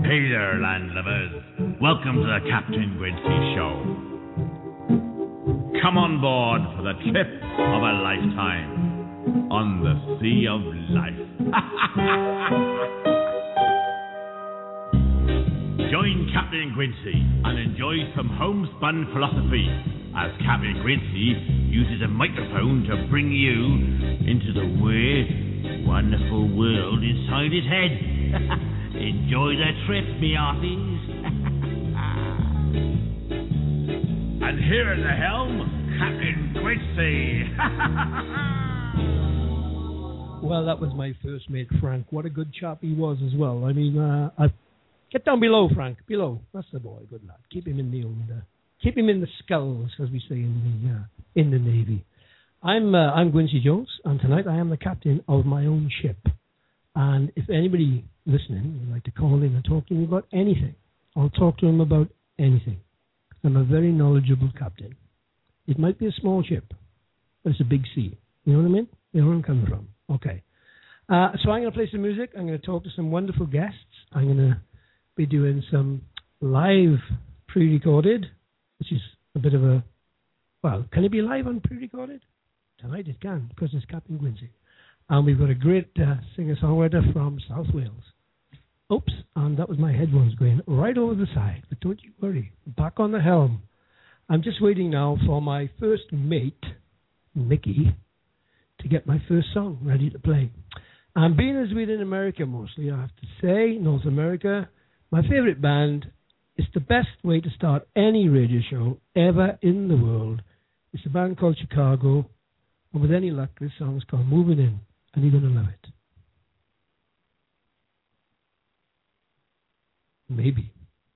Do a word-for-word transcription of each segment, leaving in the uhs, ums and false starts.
Hey there, landlubbers. Welcome to the Captain Quincy Show. Come on board for the trip of a lifetime on the Sea of Life. Join Captain Quincy and enjoy some homespun philosophy as Captain Quincy uses a microphone to bring you into the weird, wonderful world inside his head. Enjoy the trip, me hearties. And here at the helm, Captain Quincy. Well, that was my first mate, Frank. What a good chap he was as well. I mean, uh, I, get down below, Frank. Below. That's the boy. Good lad. Keep him in the old, uh, keep him in the skulls, as we say in the uh, in the Navy. I'm uh, I'm Quincy Jones, and tonight I am the captain of my own ship. And if anybody listening would like to call in and talk to me about anything, I'll talk to them about anything. I'm a very knowledgeable captain. It might be a small ship, but it's a big sea. You know what I mean? You know where I'm coming from. Okay. Uh, so I'm going to play some music. I'm going to talk to some wonderful guests. I'm going to be doing some live pre-recorded, which is a bit of a, well, can it be live on pre-recorded? Tonight it can, because it's Captain Quincy. And we've got a great uh, singer-songwriter from South Wales. Oops, and that was my headphones going right over the side. But don't you worry, back on the helm. I'm just waiting now for my first mate, Mickey, to get my first song ready to play. And being as we're in America mostly, I have to say, North America, my favorite band is the best way to start any radio show ever in the world. It's a band called Chicago, and with any luck, this song is called Moving In, and you're going to love it. Maybe.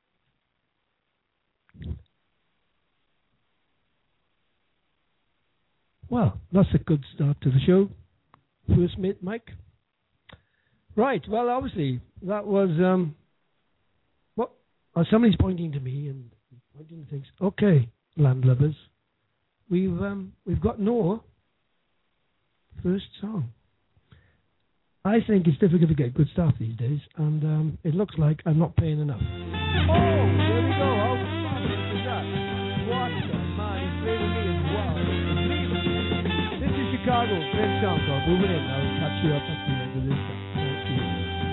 Well, that's a good start to the show. First mate, Mike. Right, well, obviously, that was, um, what? Oh, somebody's pointing to me and pointing to things. Okay, landlubbers. We've, um, we've got Noah. First song. I think it's difficult to get good stuff these days, and um, it looks like I'm not paying enough. Oh, there we go. How fabulous is that? What the man, he's playing with me as well. This is Chicago. Great song called Moving In. I'll catch you up at the end of this time. Thank you.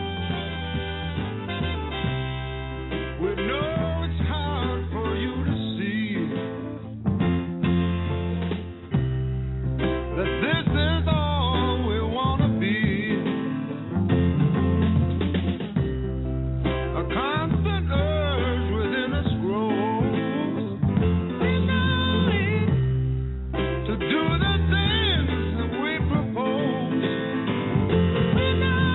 We know it's hard for you to see that this is all we want to be. A constant urge within us grows to do the things that we propose. We know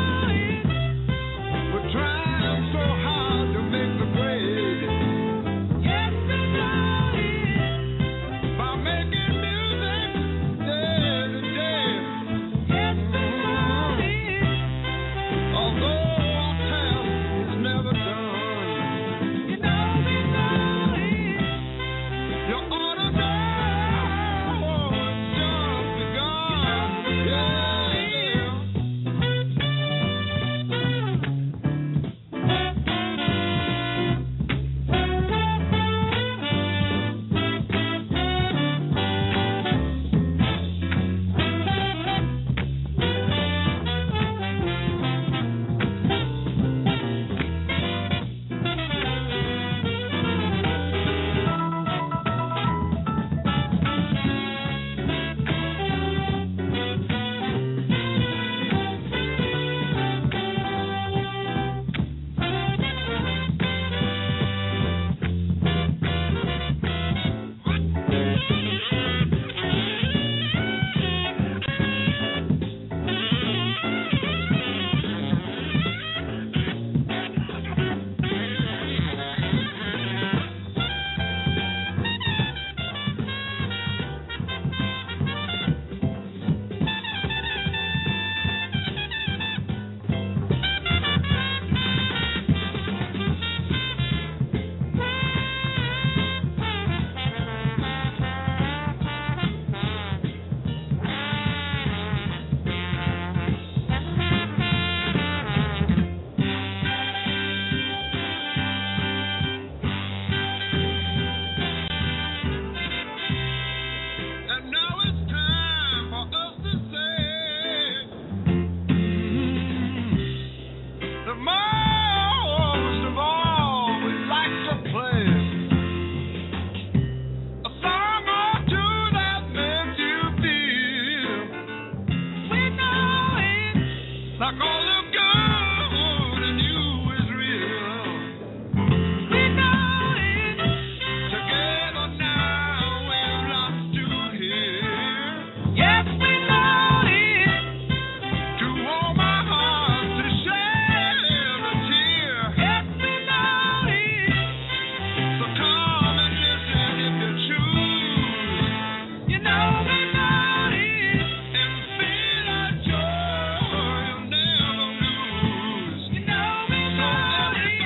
like all the gold in you is real. We know it. Together now we've lost you here. Yes, we know it. To warm our hearts to shed a tear. Yes, we know it. So come and listen if you choose. You know we know it. And feel our joy you'll never lose. You know we know it.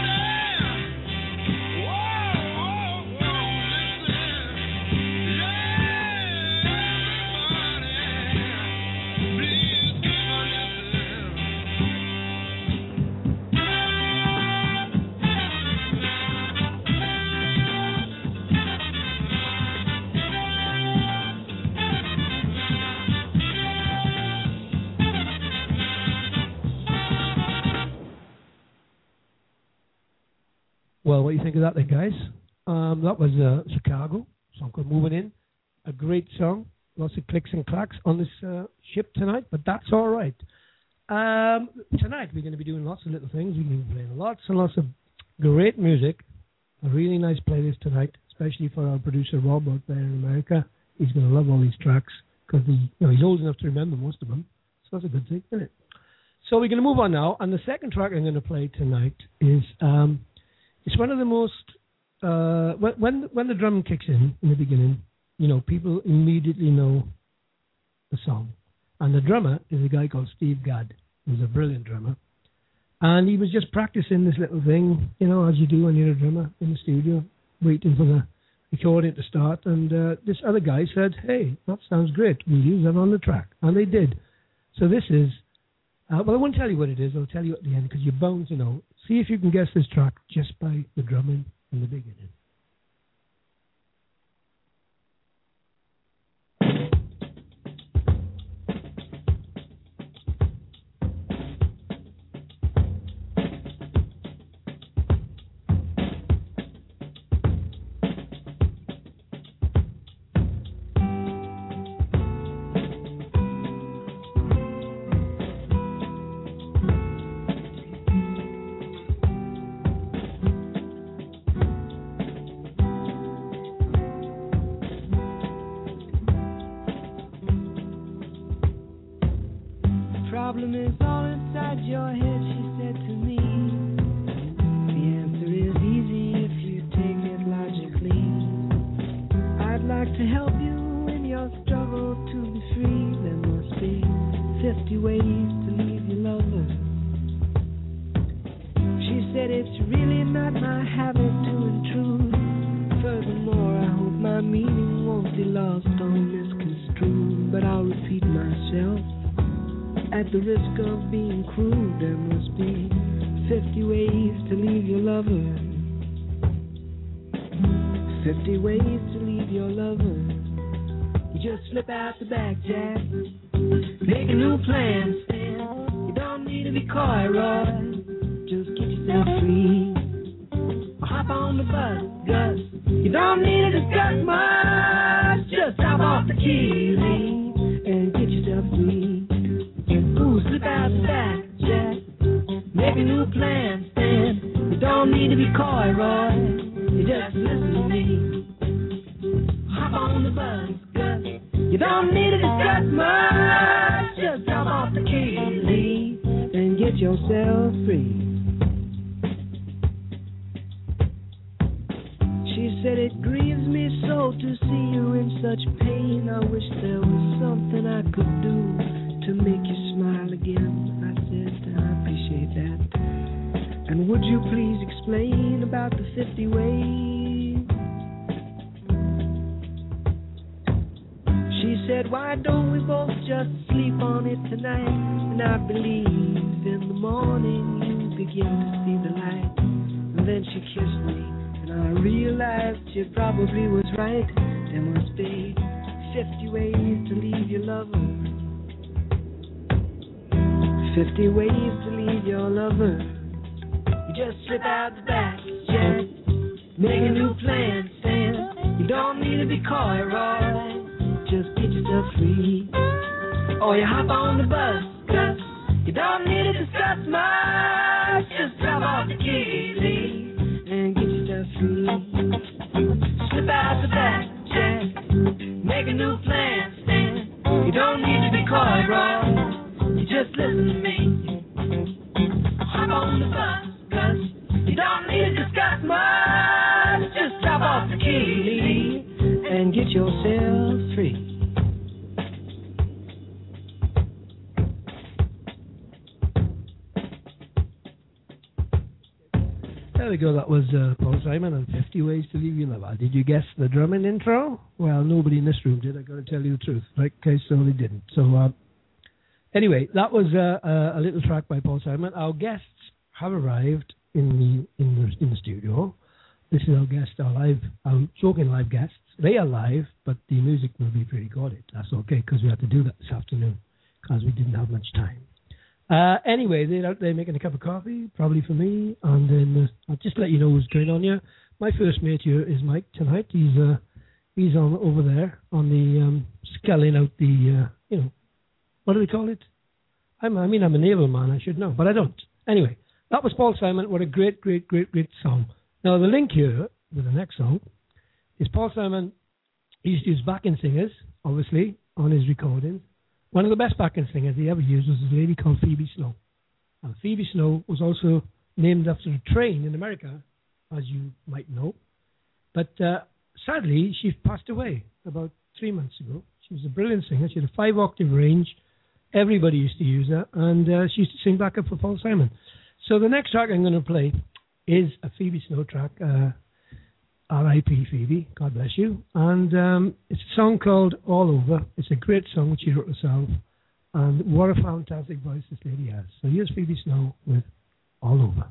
Whoa, whoa, whoa, listen. Yeah, everybody, please give a listen. Well, what do you think of that then, guys? Um, that was uh, Chicago, song called Moving In. A great song. Lots of clicks and clacks on this uh, ship tonight, but that's all right. Um, tonight we're going to be doing lots of little things. We're going to be playing lots and lots of great music. A really nice playlist tonight, especially for our producer Rob out there in America. He's going to love all these tracks because he, you know, he's old enough to remember most of them. So that's a good thing, isn't it? So we're going to move on now. And the second track I'm going to play tonight is... Um, It's one of the most uh, when when when the drum kicks in in the beginning, you know, people immediately know the song, and the drummer is a guy called Steve Gadd, who's a brilliant drummer, and he was just practicing this little thing, you know, as you do when you're a drummer in the studio, waiting for the recording to start, and uh, this other guy said, "Hey, that sounds great. We'll use that on the track," and they did. So this is. Uh, well, I won't tell you what it is. I'll tell you at the end because you're bound to know. See if you can guess this track just by the drumming in the beginning. Problem is all inside your head, she said to me. The answer is easy if you take it logically. I'd like to help you in your struggle to be free. There must be fifty ways to leave your lover. She said it's really not my habit to intrude. Furthermore, I hope my meaning won't be lost or misconstrued. But I'll repeat myself. At the risk of being crude, there must be fifty ways to leave your lover. Fifty ways to leave your lover. You just slip out the back, Jack. Make a new plan, Stan. You don't need to be coy, Roy. Just get yourself free. Or hop on the bus, Gus. You don't need to discuss much. Just hop off the key, Lee, and get yourself free. Ooh, slip out the back, Jack. Make a new plan, Stan. You don't need to be coy, Roy. You just listen to me. Hop on the bus, Gus. You don't need to discuss much. Just hop off the key, Lee, and get yourself free. She said it grieves me so to see you in such pain. I wish there was something I could do to make you smile again. I said, I appreciate that. And would you please explain about the fifty ways? She said, why don't we both just sleep on it tonight? And I believe in the morning you begin to see the light. And then she kissed me, and I realized she probably was right. There must be fifty ways to leave your lover. Fifty ways to leave your lover. You just slip out the back, Jack. Make a new plan, Stan. You don't need to be coy, Roy. Just get yourself free. Or you hop on the bus, Gus. You don't need to discuss much. Just drop off the key, please, and get yourself free. Slip out the back, Jack. Make a new plan, Stan. You don't need to be coy, Roy. You just listen to me. Hop on the bus, cuz you don't need to discuss much. Just drop off the key and get yourself free. There we go. That was uh, Paul Simon and fifty Ways to Leave Your Lover. Did you guess the drumming intro? Well, nobody in this room did. I got to tell you the truth. Right? Okay, so they didn't. So uh, anyway, that was uh, a, a little track by Paul Simon. Our guests have arrived in the in the in the studio. This is our guest, our live, our joking live guests. They are live, but the music will be pre-recorded. That's okay because we had to do that this afternoon because we didn't have much time. Uh, anyway, they're out there making a cup of coffee, probably for me, and then uh, I'll just let you know what's going on here. My first mate here is Mike tonight. He's uh, he's on over there on the um, sculling out the, uh, you know, what do they call it? I'm, I mean, I'm a naval man, I should know, but I don't. Anyway, that was Paul Simon. What a great, great, great, great song. Now, the link here with the next song is Paul Simon. He used to use backing singers, obviously, on his recordings. One of the best backing singers he ever used was a lady called Phoebe Snow. And Phoebe Snow was also named after a train in America, as you might know. But uh, sadly, she passed away about three months ago. She was a brilliant singer. She had a five-octave range. Everybody used to use her. And uh, she used to sing backup for Paul Simon. So the next track I'm going to play is a Phoebe Snow track. Uh, R I P Phoebe, God bless you. And um, it's a song called All Over. It's a great song which she wrote herself. And what a fantastic voice this lady has. So here's Phoebe Snow with All Over.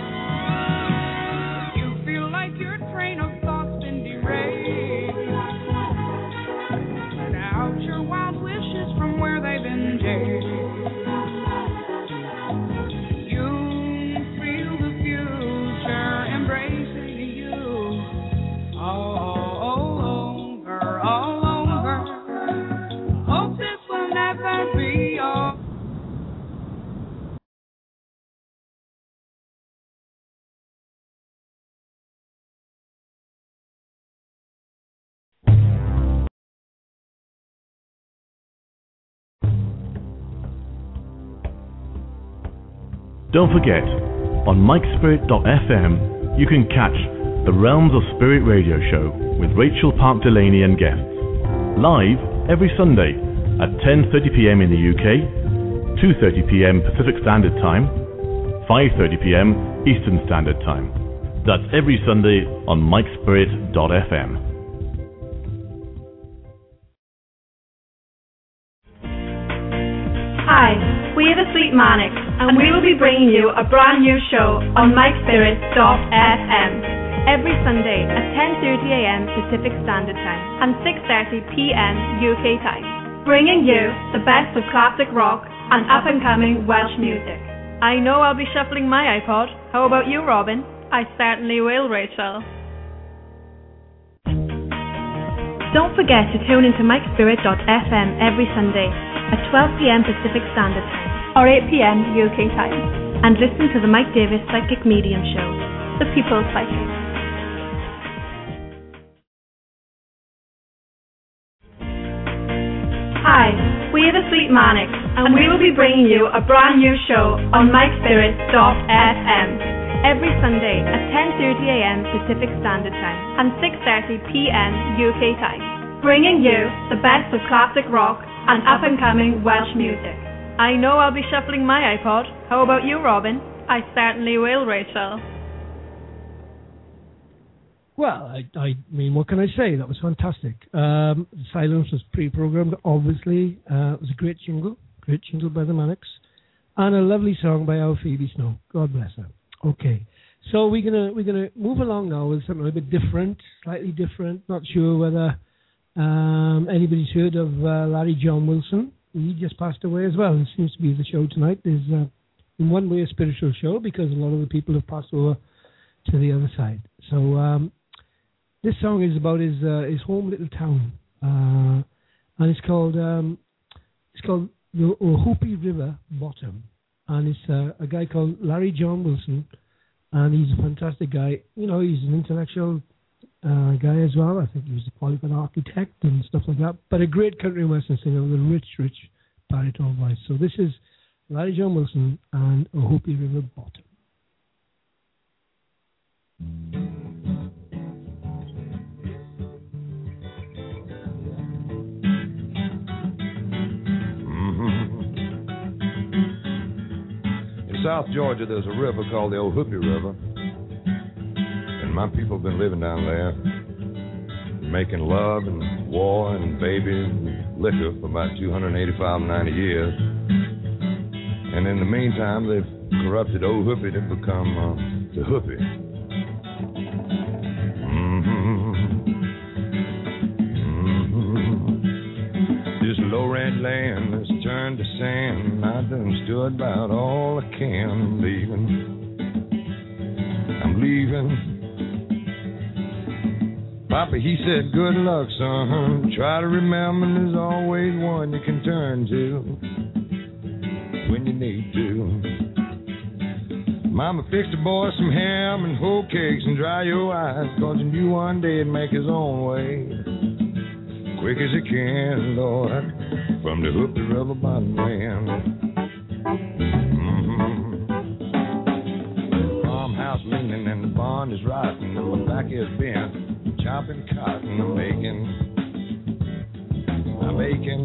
You feel like your train of thought's been derailed. Don't forget, on mike spirit dot f m you can catch the Realms of Spirit radio show with Rachel Park Delaney and guests, live every Sunday at ten thirty p m in the U K, two thirty p m Pacific Standard Time, five thirty p m Eastern Standard Time. That's every Sunday on mike spirit dot f m. Hi, we are the Sweet Manics, and we will be bringing you a brand new show on mike spirit dot f m every Sunday at ten thirty a m Pacific Standard Time and six thirty p m U K time, bringing you the best of classic rock and up-and-coming Welsh music. I know I'll be shuffling my iPod. How about you, Robin? I certainly will, Rachel. Don't forget to tune into mike spirit dot f m every Sunday at twelve p m Pacific Standard Time or eight p m U K time and listen to the Mike Davis Psychic Medium Show, The People's Psychic. Hi, we are the Sweet Manics, and we will be bringing you a brand new show on mike spirit dot f m every Sunday at ten thirty a m Pacific Standard Time and six thirty p m U K time, bringing you the best of classic rock and up-and-coming Welsh music. I know I'll be shuffling my iPod. How about you, Robin? I certainly will, Rachel. Well, I, I mean, what can I say? That was fantastic. Um, Silence was pre-programmed, obviously. Uh, it was a great jingle, great jingle by the Manics, and a lovely song by our Phoebe Snow. God bless her. Okay, so we're gonna we're gonna move along now with something a bit different, slightly different. Not sure whether Um, anybody's heard of uh, Larry John Wilson? He just passed away as well. It seems to be the show tonight. There's, uh, in one way, a spiritual show because a lot of the people have passed over to the other side. So um, this song is about his uh, his home little town, uh, and it's called um, it's called the Ohoopee River Bottom, and it's uh, a guy called Larry John Wilson, and he's a fantastic guy. You know, he's an intellectual Uh, guy as well. I think he was a qualified architect and stuff like that. But a great country and western singer with a rich, rich baritone voice. So this is Larry John Wilson and Ohoopee River Bottom. Mm-hmm. In South Georgia, there's a river called the Ohoopee River. My people have been living down there, making love and war and babies and liquor for about two hundred eighty-five, ninety years. And in the meantime, they've corrupted Old Hoopie to become uh, the Hoopie. Mm-hmm. Mm-hmm. This low-rent land has turned to sand. I done stood about all I can. I'm leaving. I'm leaving. Papa, he said, good luck, son. Try to remember there's always one you can turn to when you need to. Mama fixed the boy some ham and whole cakes and dry your eyes, cause he knew one day he'd make his own way, quick as he can, Lord, from the Hoopee River bottom land. Mm-hmm. The farmhouse leaning and the barn is rotting and my back is bent. Chopping cotton, I'm making, I'm making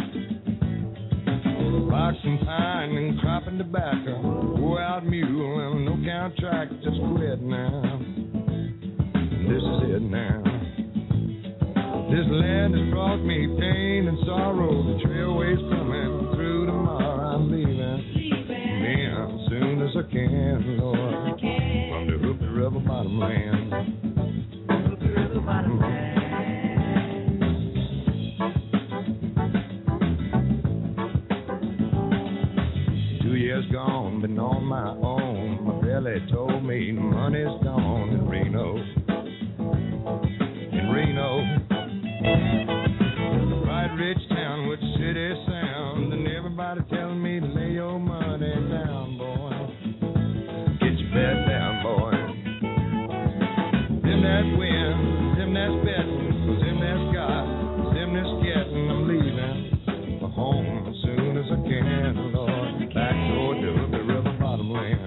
boxing pine and cropping tobacco, wore out mule and no count track, just quit now. This is it now. This land has brought me pain and sorrow. The trailway's coming through tomorrow. I'm leaving, leaving as soon as I can, Lord, from the Hoopee River bottom land. Two years gone, been on my own. My belly told me the money's gone in Reno. In Reno, a bright rich town with city sound, and everybody telling me to lay your money down, boy. Get your bed down, boy. Them that win, them that's betting, them that's got, them that's getting. I'm leaving for home as soon as I can, Lord. Back toward the Hoopee River bottom land.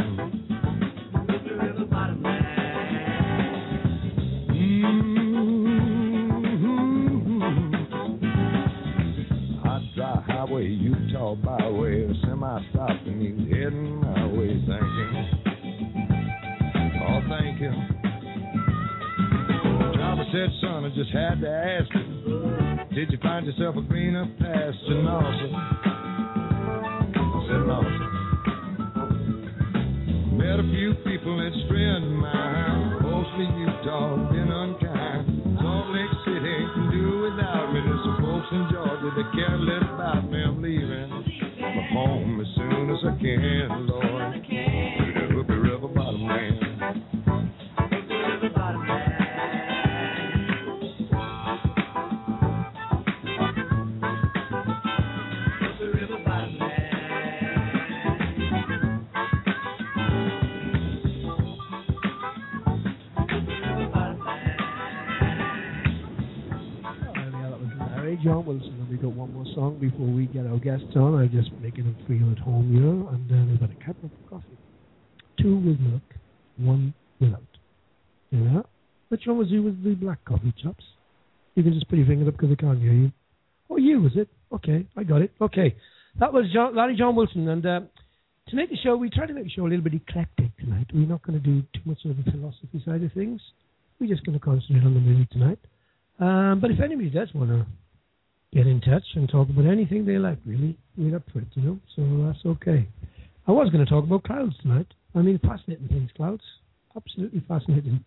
said, son, I just had to ask you, did you find yourself a greener pasture? No, sir. I said, no, sir. Met a few people that strayed mine, mostly Utah, been unkind. Salt Lake City can do without me. There's some folks in Georgia that care less about me. I'm leaving my home as soon as I can, Lord. To the Hoopie River bottom land. John Wilson, and we got one more song before we get our guests on. I'm just making them feel at home here, and then we've got a cup of coffee. Two with milk, one without. Yeah? Which one was you with the black coffee, chaps? You can just put your finger up because I can't hear you. Oh, you, was it? Okay, I got it. Okay. That was John, Larry John Wilson, and uh, to make the show, we try to make the show a little bit eclectic tonight. We're not going to do too much of the philosophy side of things. We're just going to concentrate on the music tonight. Um, but if anybody does want to get in touch and talk about anything they like, really, we're up for it, you know, so that's okay. I was going to talk about clouds tonight. I mean, fascinating things, clouds. Absolutely fascinating.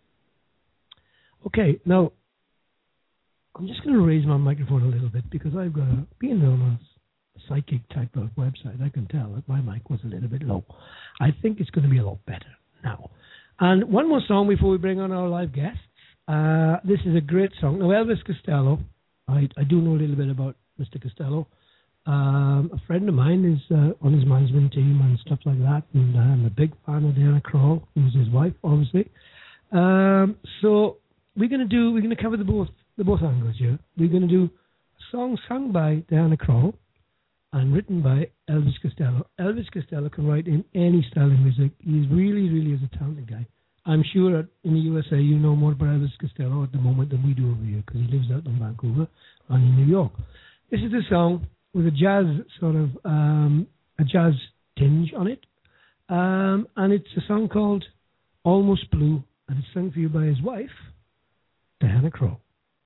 Okay, now, I'm just going to raise my microphone a little bit because I've got a, being known as a psychic type of website, I can tell that my mic was a little bit low. I think it's going to be a lot better now. And one more song before we bring on our live guests. Uh, this is a great song. Now, Elvis Costello, I, I do know a little bit about Mister Costello. Um, a friend of mine is uh, on his management team and stuff like that, and uh, I'm a big fan of Diana Krall, who's his wife, obviously. Um, so we're gonna do, we're gonna cover the both the both angles here. We're gonna do a song sung by Diana Krall and written by Elvis Costello. Elvis Costello can write in any style of music. He's really, really is a talented guy. I'm sure that in the U S A you know more about Elvis Costello at the moment than we do over here because he lives out in Vancouver and in New York. This is a song with a jazz sort of, um, a jazz tinge on it. Um, and it's a song called Almost Blue, and it's sung for you by his wife, Diana Krall.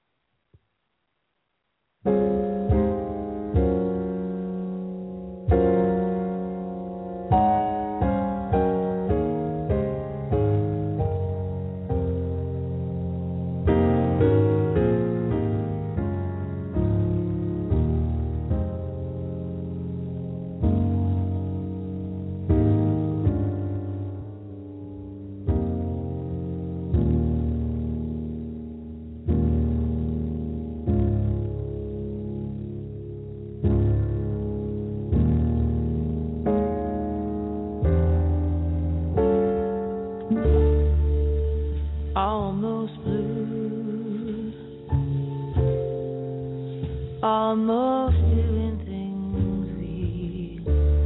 Almost doing things we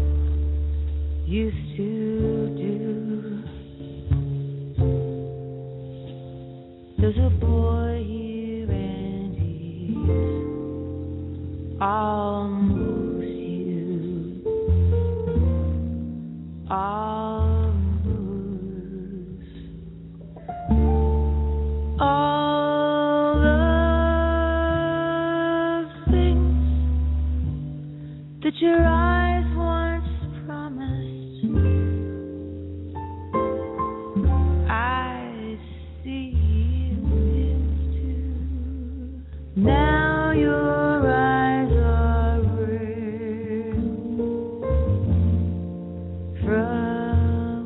used to do. There's a boy here and he's almost you. Almost. All the things that your eyes once promised, I see it too. Now your eyes are red from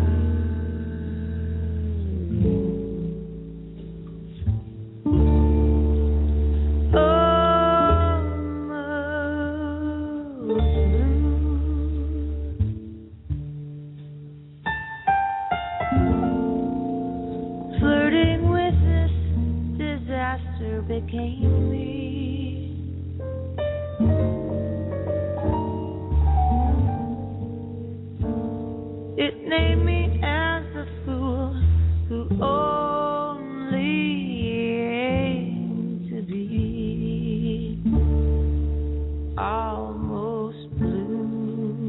flirting with this disaster became me. It named me as the fool who only aimed to be almost blue.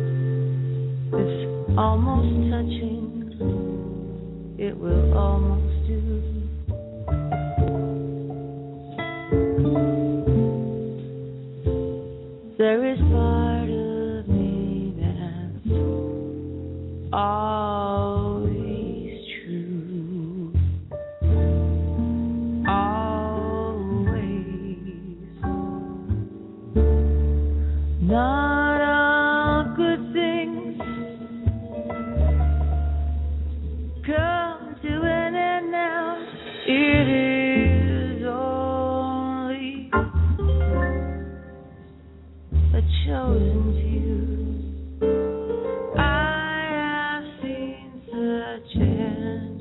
It's almost touching. It will almost It is only a chosen few. I have seen such an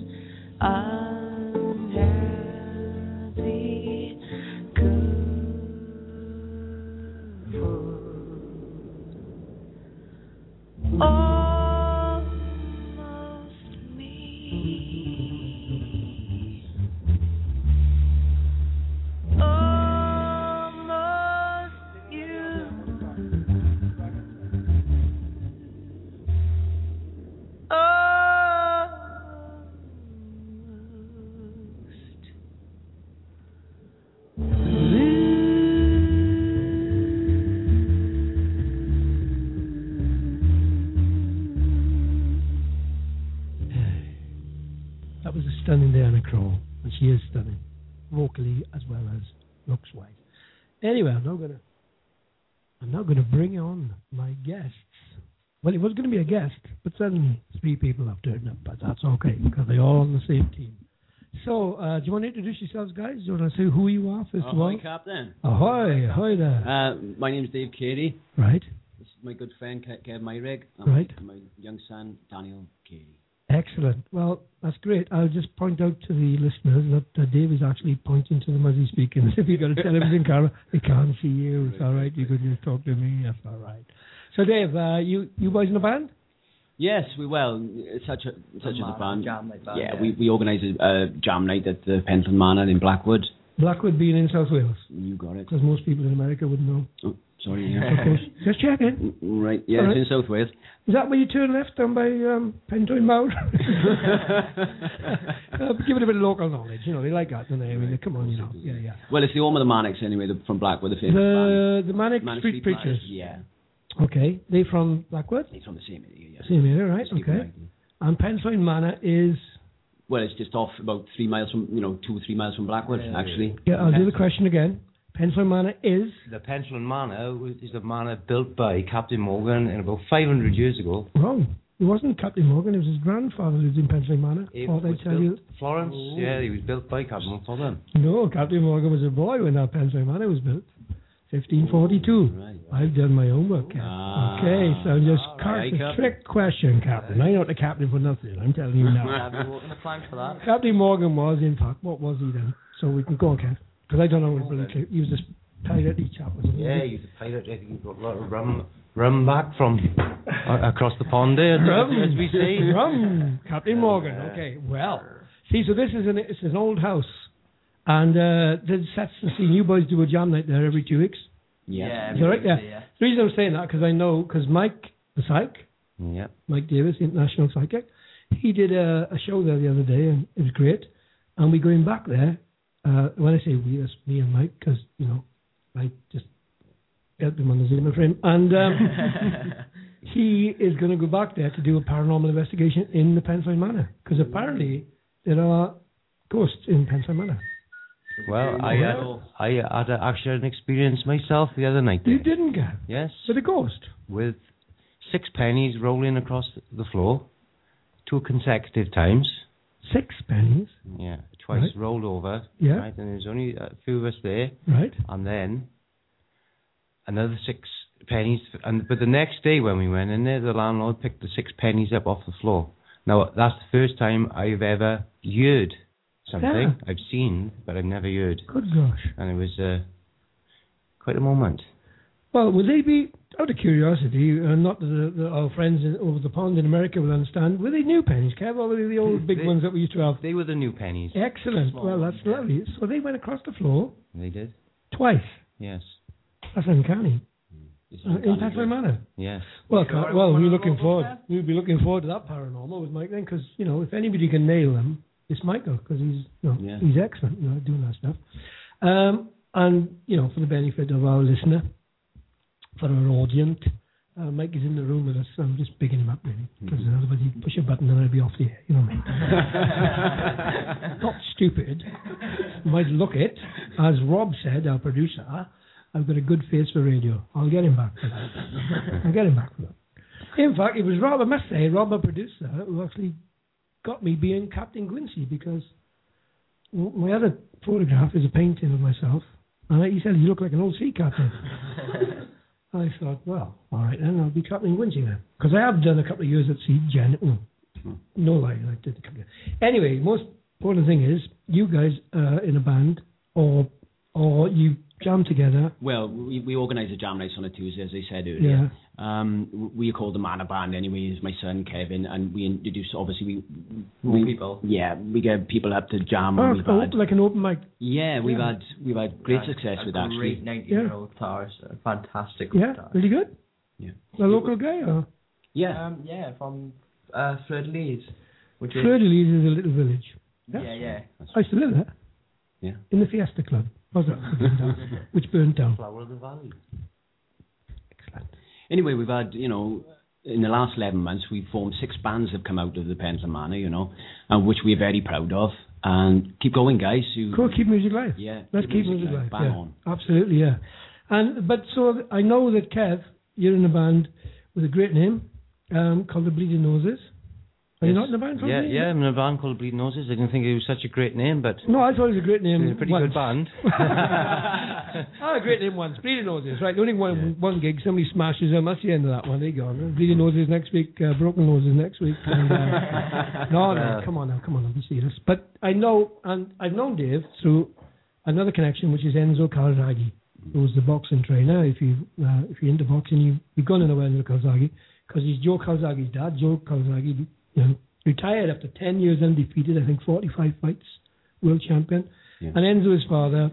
unhappy couple. Almost me. Almost you. That was a stunning Diana Krall, and she is stunning, vocally as well as looks-wise. Anyway, I'm now gonna, I'm now gonna bring on my guests. Well, it was going to be a guest, but suddenly three people have turned up, but that's okay because they're all on the same team. So, uh, do you want to introduce yourselves, guys? Do you want to say who you are first of all? Ahoy, Captain. Ahoy, ahoy there. Uh, my name's Dave Cady. Right, This is my good friend Ke- Kev Myrig. Right. And my young son Daniel Cady. excellent. Well, that's great. I'll just point out to the listeners that uh, Dave is actually pointing to them as he's speaking. If you've got a television camera, they can't see you. It's all right. You could just talk to me. That's all right. So, Dave, uh, you you boys in a band? Yes, we well. It's such a such A a band. jam night band, yeah, yeah. we we organise a uh, jam night at the Pentland Manor in Blackwood. Blackwood being in South Wales, You got it. because most people in America wouldn't know. Oh, sorry. Yeah. Of course. Just checking. Mm, right. Yeah, All it's right. in South Wales. Is that where you turn left down by um, Pentoin Mount? uh, give it a bit of local knowledge. You know, they like that, don't they? I mean, come on, you know. Yeah, yeah. Well, it's the home of the Manics anyway. The, from Blackwood, the famous The the Manic band. Manic Street Preachers. Preachers. Yeah, Okay, they from Blackwood? it's from the same area. Yeah. Same area, right? Just keep it Okay. right. And Pentoin Manor is... Well, it's just off about three miles from, you know, two or three miles from Blackwood, Yeah, actually. Yeah, I'll do the question again. Pentoin Manor is... The Pentland Manor was- is a manor built by Captain Morgan in about five hundred years ago. Wrong. It wasn't Captain Morgan, it was his grandfather who lived in Pentoin Manor. It Thought was I'd tell built- you... Florence, yeah, he was built by Captain Morgan. No, Captain Morgan was a boy when that Pentoin Manor was built. fifteen forty-two. Right. I've done my homework, Captain. Ah. Okay, so just All cart right, the Captain. trick question, Captain. I'm not the captain for nothing, I'm telling you now. I've been walking the plank for that. Captain Morgan was, in fact, what was he then? So we can go on, Kev. Because I don't know what bloody clip. He was this piratey chap, wasn't he? Yeah, he was a pirate. I think he got a lot of rum, rum back from uh, across the pond there, Rum. as we say. Rum. Captain Morgan. Okay, well. See, so this is an, it's an old house. And uh, this sets the scene. You boys do a jam night there every two weeks. Yeah. Is that right? Yeah. The reason I'm saying that, because I know, because Mike, the psych, Yeah. Mike Davis, the international psychic, he did a, a show there the other day, and it was great. And we're going back there. Uh, when I say we, that's me and Mike, because, you know, I just helped him on the Zoom frame. And um, he is going to go back there to do a paranormal investigation in the Pentoin Manor, because apparently there are ghosts in Pentoin Manor. Well, I had, I had a, actually an experience myself the other night. You there. didn't get Yes. with a ghost. With six pennies rolling across the floor two consecutive times. Six pennies, Yeah, twice Right. rolled over. Yeah. Right, and there's only a few of us there, right? and then another six pennies. And but the next day when we went in there, the landlord picked the six pennies up off the floor. Now that's the first time I've ever heard something. Yeah. I've seen, but I've never heard, Good gosh. and it was uh, quite a moment. Well, would they be, out of curiosity, uh, not that the, the, our friends in, over the pond in America will understand, were they new pennies, Kev, or were they the old big They- ones that we used to have? They were the new pennies. Excellent. Well, that's lovely. So they went across the floor They did. twice. Yes. That's uncanny. This is Uh, in uncanny, Pentoin yeah. Manor. Yes. Well, ca- well, we're looking forward. We'll be looking forward to that paranormal with Mike then, because you know, if anybody can nail them, it's Michael, because he's, you know, Yeah. he's excellent, you know, doing that stuff. Um, and you know, for the benefit of our listener, for our audience, uh, Mike is in the room with us. So I'm just picking him up really, because otherwise he'd push a button and I'd be off the air. You know what I mean? Not stupid. Might look it, as Rob said, our producer. I've got a good face for radio. I'll get him back for that. I'll get him back for that. In fact, it was Rob, I must say, Rob, our producer, who actually got me being Captain Quincy, because w- my other photograph is a painting of myself. And he said, you look like an old sea captain. I thought, well, all right, then I'll be Captain Quincy then. Because I have done a couple of years at sea, Jen. Oh, no lie, I did a couple of Anyway, most important thing is, you guys uh, in a band, or or you jam together. Well, we, we organise a jam nights on a Tuesday, as I said earlier. Yeah. Um, w- we are called the Manor Band anyway. It's my son Kevin, and we introduce obviously we, More we people. Yeah, we get people up to jam. Oh, and we've oh, had, like an open mic. yeah, we've Yeah. had we've had great Yeah, success a with that. great Actually. nineteen-year-old guitarist, a fantastic Yeah, guitarist. really good. Yeah. A local guy, or Yeah. Um, yeah, from uh, Fleur de Lis, which is Fleur de Lis is a little village. yeah, yeah. I used to live there. Yeah. In the Fiesta Club. Was that? Which burned down. Which burned down. Flower of the Valley. Excellent. Anyway, we've had, you know, in the last eleven months, we've formed six bands that have come out of the Pendleton Manor, you know, and which we're very proud of. And keep going, guys. You, Cool, keep music live. Yeah. Let's keep music live. Bang Yeah. on. Absolutely, yeah. And but so I know that Kev, you're in a band with a great name um, called the Bleeding Noses. Are you Yes. not in a band called Yeah, Bleeding yeah, I'm in a band called Bleeding Noses. I didn't think it was such a great name, but No, I thought it was a great name. it's a pretty once. good band. Ah, a great name once. Bleeding Noses, right? Only one one gig. Somebody smashes them. That's the end of that one. There you go. Bleeding Noses next week. Uh, Broken Noses next week. And, uh, no, no, Uh, come on now, come on now, be serious. But I know, and I've known Dave through another connection, which is Enzo Calzaghe, who was the boxing trainer. If you uh, if you're into boxing, you you're gonna know Enzo Calzaghe because he's Joe Calzaghe's dad. Joe Calzaghe, you know, retired after ten years undefeated. I think forty-five fights, world champion. Yeah. And Enzo, his father,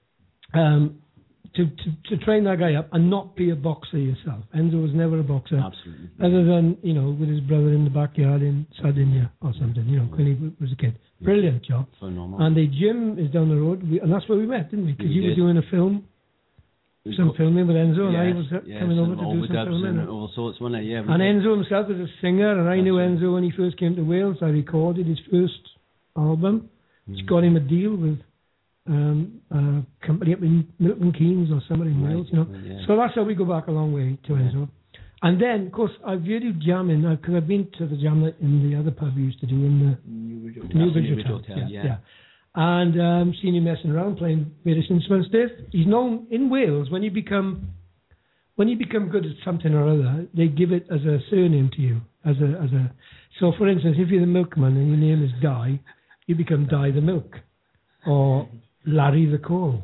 um, to, to to train that guy up and not be a boxer yourself. Enzo was never a boxer, Absolutely. other than, you know, with his brother in the backyard in Sardinia or something, you know, when he w- was a kid. Brilliant job. Phenomenal. And the gym is down the road, we, and that's where we met, didn't we? Because We you were did. doing a film, It was some co- filming with Enzo, and I Yes, was uh, yes, coming over and to do some overdubs filming. and all sorts, wasn't it? Yeah. we And did. Enzo himself was a singer, and I knew That's Enzo when he first came to Wales. I recorded his first album, which got him a deal with um, a company up in Milton Keynes or somewhere in Right, Wales, you know. yeah. So that's how we go back a long way to Enzo. And then, of course, I've really jamming, because I've been to the jam night in the other pub we used to do in the Newbridge the Hotel. Newbridge Newbridge Hotel. Hotel, yeah, yeah. yeah. And um, seen him messing around playing various instruments. Dave, he's known in Wales when you become when you become good at something or other, they give it as a surname to you. As a as a so, for instance, if you're the milkman and your name is Di, you become Di the Milk, or Larry the Coal,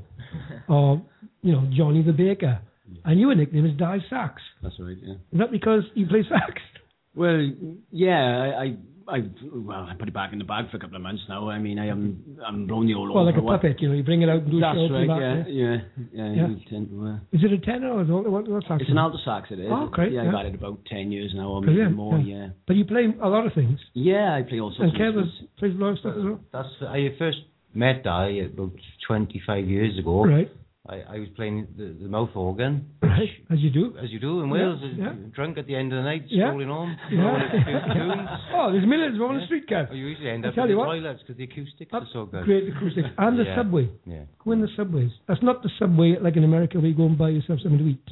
or you know Johnny the Baker, and your nickname is Di Sax. That's right. Yeah. Is that because you play sax? Well, yeah, I, I, I, well, I put it back in the bag for a couple of months now. I mean, I am, I'm blown the all Well, over. like a what- puppet, you know, you bring it out and do a That's show. right. back, Yeah, yeah, yeah. Yeah. you tend to, uh, Is it a tenor or what, what, what sax? It's an alto sax. It is. Oh, great, Yeah, yeah. I've had it about ten years now, or maybe Brilliant, more. yeah. Yeah. But you play a lot of things. Yeah, I play all sorts And of Kev was, instruments. plays a lot of stuff as well. That's I first met Di about twenty-five years ago. Right, I, I was playing the, the mouth organ, right, as you do. as you do in Yeah, Wales, yeah. drunk at the end of the night, Yeah. strolling home, Yeah. blowing a few tunes. Oh, there's millions on the Yeah. street, Kev. Oh, you usually end I up tell in you the what. toilets because the acoustics are so good. Great acoustics. And the Yeah. subway. Yeah. Go in the subways. That's not the subway like in America where you go and buy yourself something to eat.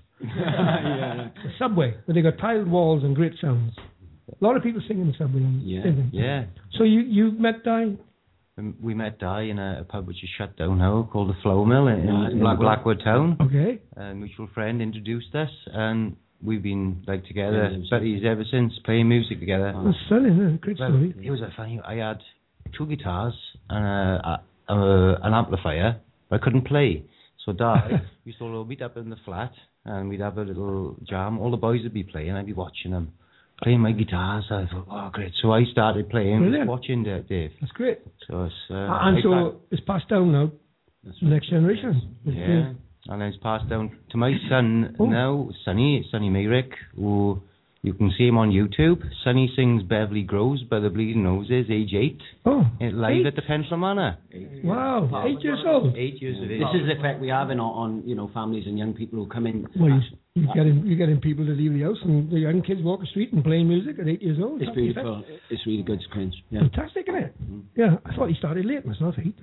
yeah. The subway, where they got tiled walls and great sounds. A lot of people sing in the subway. And Yeah. sing. Yeah. So you, you met Di? Um, We met Di in a, a pub which is shut down now called the Flow Mill in, Yeah, in yeah. Black, Blackwood Town. Okay. A mutual friend introduced us, and we've been like together, Yeah, buddies ever since, playing music together. That's stunning, isn't it? Great Well, story. it was a funny. I had two guitars and a, a, a, an amplifier, but I couldn't play. So Di used to all meet up in the flat, and we'd have a little jam. All the boys would be playing, I'd be watching them playing my guitars. I thought, oh great. So I started playing, Brilliant. watching the, Dave. That's great. So it's uh, and I so got- it's passed down now That's to the next generation. yeah. And then it's passed down to my son Oh. now, Sonny, Sonny Mayrick, who you can see him on YouTube. Sonny sings Beverly Grows by the Bleeding Noses, age eight, Oh, eh, live eight? at the Pendleton Manor. Wow, eight years old. Eight years of age. This is the effect we have in on, on you know families and young people who come in. Well, you, you're getting you're getting people to leave the house and the young kids walk the street and playing music at eight years old. It's That's the effect. beautiful. It's really good, Cringe. Yeah. Fantastic, isn't it? Yeah, I thought he started late myself, eight.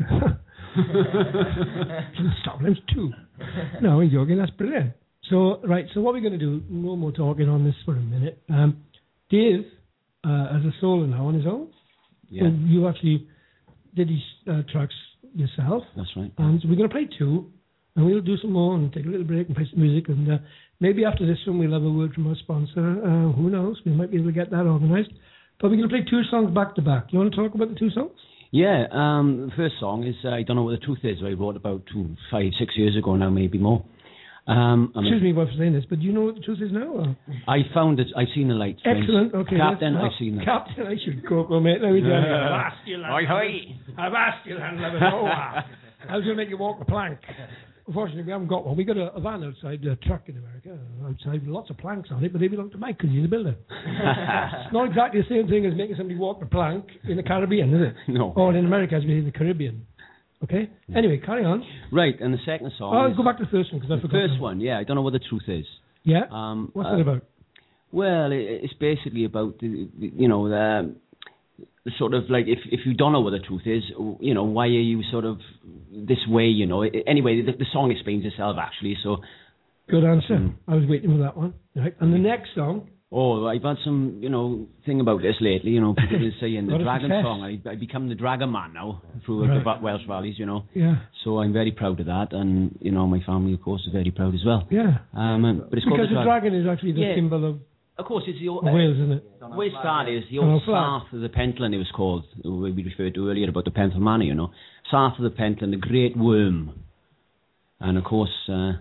Sometimes two. No, I'm joking, that's brilliant. So, right, so what we're going to do, no more talking on this for a minute. Um, Dave, uh, as a solo now on his own, Yeah. so you actually did these uh, tracks yourself. That's right. And so we're going to play two, and we'll do some more and take a little break and play some music. And uh, maybe after this one, we'll have a word from our sponsor. Uh, who knows? We might be able to get that organised. But we're going to play two songs back to back. You want to talk about the two songs? Yeah, um, the first song is uh, I Don't Know What the Truth Is, I wrote about two, five, six years ago now, maybe more. Um, I mean, Excuse me for saying this, but do you know what the truth is now? Or? I found it, I've seen the light. Excellent, okay. Captain, I've seen the Captain, I should go, go mate. Let me tell you. I've asked you, Oi, oi. I've asked you, and let us know. I was going to make you walk the plank. Unfortunately, we haven't got one. We got a, a van outside, a truck in America, outside, lots of planks on it, but they belong to Mike because he's the builder. It's not exactly the same thing as making somebody walk the plank in the Caribbean, is it? No. Or in America, as we in the Caribbean. Okay? Yeah. Anyway, carry on. Right, and the second song. Oh, is, go back to the first one because I the forgot. The first them. one, yeah, I Don't Know What the Truth Is. Yeah? Um, What's uh, that about? Well, it, it's basically about, the, the, you know, the, the sort of like, if if you don't know what the truth is, you know, why are you sort of this way, you know? Anyway, the, the song explains itself, actually, so. Good answer. Mm. I was waiting for that one. Right. And the next song. Oh, I've had some, you know, thing about this lately, you know, people are saying the Dragon success. song, I, I become the Dragon Man now through Right. the Welsh Valleys, you know. Yeah. So I'm very proud of that, and, you know, my family, of course, are very proud as well. Yeah. Um, but it's because called the, the dragon is actually the yeah. symbol of, Of course, it's the old, of Wales, isn't it? The way it started is the On old our flag. South of the Pentland, it was called, we referred to earlier about the Penthel Manor, you know. South of the Pentland, the Great Worm. And, of course, uh,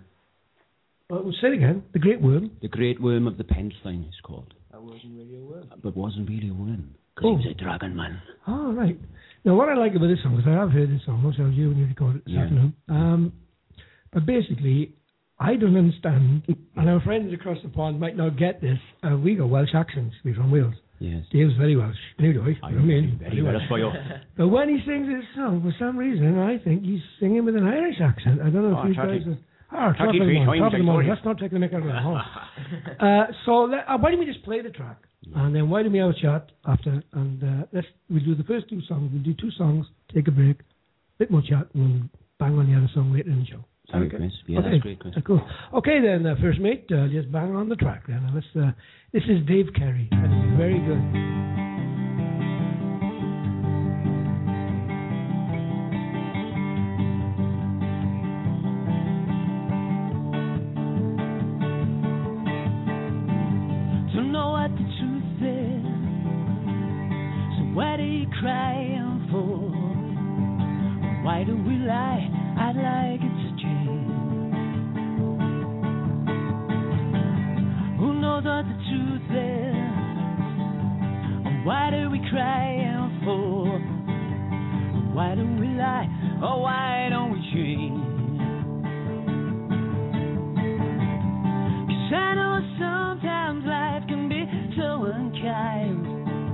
well, say it again. The Great Worm. the Great Worm of the Pentland is called. That wasn't really a word. But wasn't really a worm, because Oh. he was a dragon man. Oh, right. Now, what I like about this song, because I have heard this song, most of you when you recorded it this Yeah. afternoon, um, but basically, I don't understand, and our friends across the pond might not get this. Uh, we got Welsh accents. We're from Wales. Yes. Dave's very Welsh. Anyway, I you know what I mean? very well for you. But when he sings this song, for some reason, I think he's singing with an Irish accent. I don't know Oh, if you Turkey. guys are... Oh, top Turkey of the three morning, times, top of the morning. Victoria. Let's not take the mick out of that. huh? uh, so let, uh, why don't we just play the track, and then why don't we have a chat after, and uh, let's we'll do the first two songs. We'll do two songs, take a break, bit more chat, and we'll bang on the other song later in the show. Sorry, Okay. Chris. Yeah, Okay. that's great, Chris. Uh, cool. Okay then, uh, first mate, uh, just bang on the track then. And let's, uh, this is Dave Carey, and it's very good. Don't know what the truth is, so what are you crying for? Why do we lie? I'd like it to change. Who knows what the truth is? Or what are we crying for? Why do we lie? Or why don't we change? 'Cause I know sometimes life can be so unkind.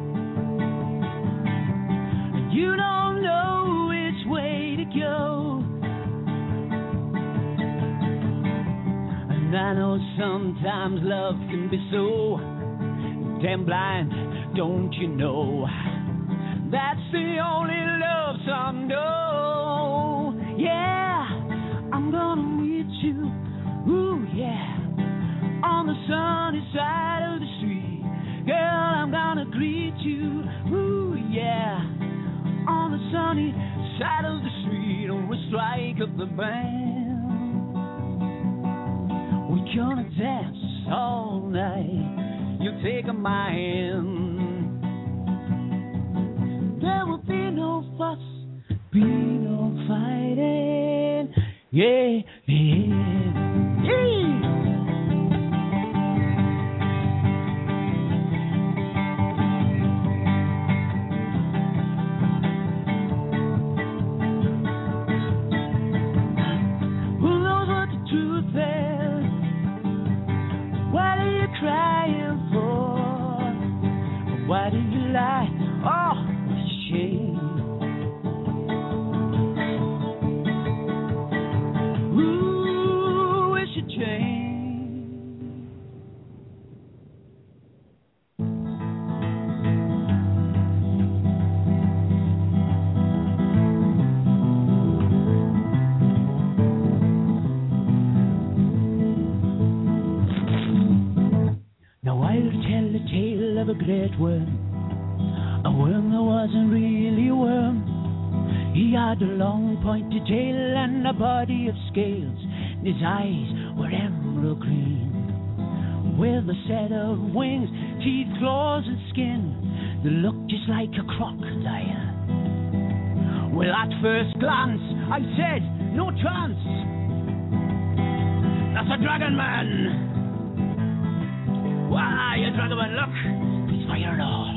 You don't know which way to go. And I know sometimes love can be so damn blind, don't you know? That's the only love some know. Yeah, I'm gonna meet you, ooh yeah, on the sunny side of the street. Girl, I'm gonna greet you, ooh yeah, on the sunny side of the street. And we strike up the band. We're gonna dance all night. You take my hand. There will be no fuss, be no fighting. Yeah, yeah, yeah. Who knows what the truth is? What are you crying for? Why do you lie? Oh, it's a shame. Ooh, it should change. Now I'll tell the tale of a great worm, a worm that wasn't really a worm. He got had a long pointed tail and a body of scales. His eyes were emerald green, with a set of wings, teeth, claws and skin that looked just like a crocodile. Well, at first glance, I said, no chance. That's a dragon man. Why, a dragon man, look, he's fired all.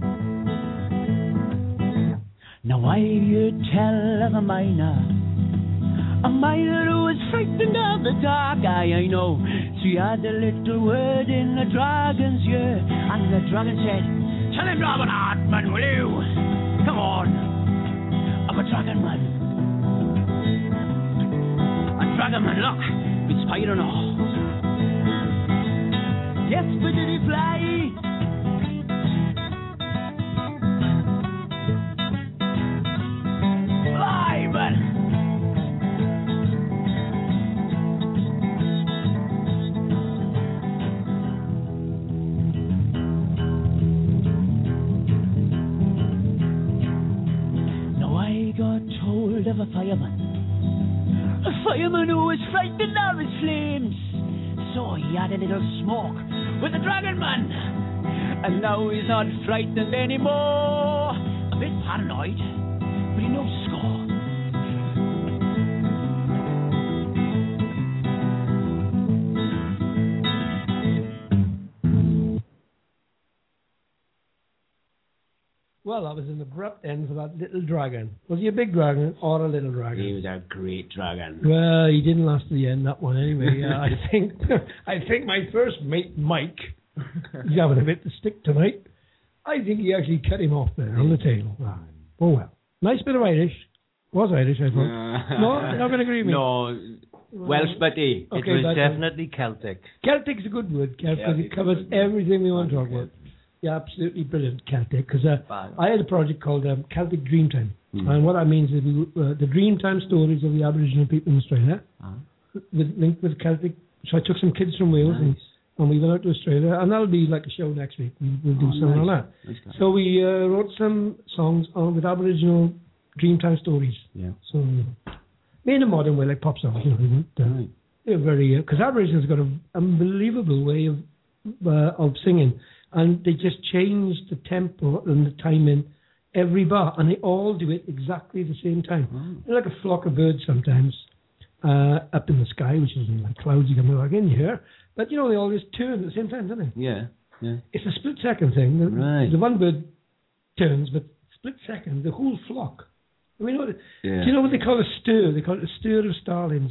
Now I heard tell of a miner, a miner who was frightened of the dark. Aye, I know. So he had a little word in the dragon's ear, and the dragon said, tell him, Robin Hartman, will you? Come on, I'm a dragon man. A dragon man, look, with fire and all. Yes, but did he fly? Fly, but of a fireman, a fireman who was frightened of his flames. So he had a little smoke with the dragon man, and now he's not frightened anymore. A bit paranoid, but he knows score. Well, that was an abrupt end for that little dragon. Was he a big dragon or a little dragon? He was a great dragon. Well, he didn't last to the end, that one anyway. Uh, I think I think my first mate, Mike, he's having a bit to stick tonight. I think he actually cut him off there on the tail. Ah, oh well. Nice bit of Irish. Was Irish, I thought. Uh, no, you're not going to agree with me. No, Welsh, buddy. Okay, it was definitely Celtic. Celtic's a good word, Celtic, because it covers everything we want to talk about. Yeah, absolutely brilliant, Celtic, because uh, I had a project called um, Celtic Dreamtime. Mm. And what that means is we, uh, the Dreamtime stories of the Aboriginal people in Australia, uh-huh. with, linked with Celtic. So I took some kids from Wales, nice. and, and we went out to Australia, and that'll be like a show next week. We, we'll do oh, something nice. like that. Nice so we uh, wrote some songs on, with Aboriginal Dreamtime stories. Yeah. So, made in a modern way, like pop songs, you know. Uh, right. They're very, because uh, Aboriginals got an unbelievable way of uh, of singing. And they just change the tempo and the timing every bar, and they all do it exactly the same time. Mm. They're like a flock of birds sometimes uh, up in the sky, which is like clouds you come like in here. But you know, they all just turn at the same time, don't they? Yeah, yeah. It's a split second thing. The, right. the one bird turns, but split second, the whole flock. I mean, what, yeah. do you know what they call a stir? They call it a stir of starlings.